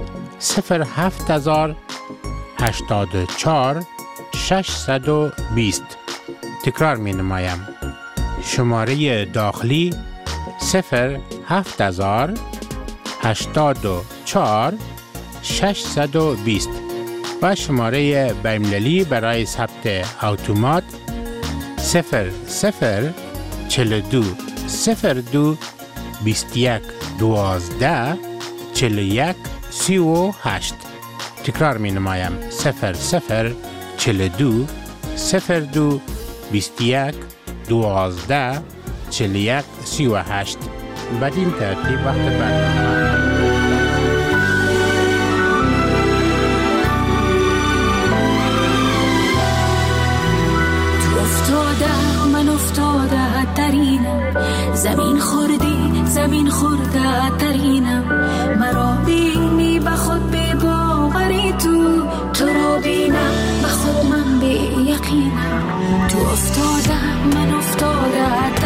07084 620. تکرار می نمایم. شماره داخلی 07084 620 و شماره بین‌المللی برای ثبت اتومات 0042 02 21 12 41 38. تکرار می نمایم 0042 02 21 12 41 38. بدین ترتیب وقت برنامه افتاده ترینم، زمین خورده ترینم، مرا بینی به خود به باوری تو را بینم به خود من به یقینم. تو افتاده من افتاده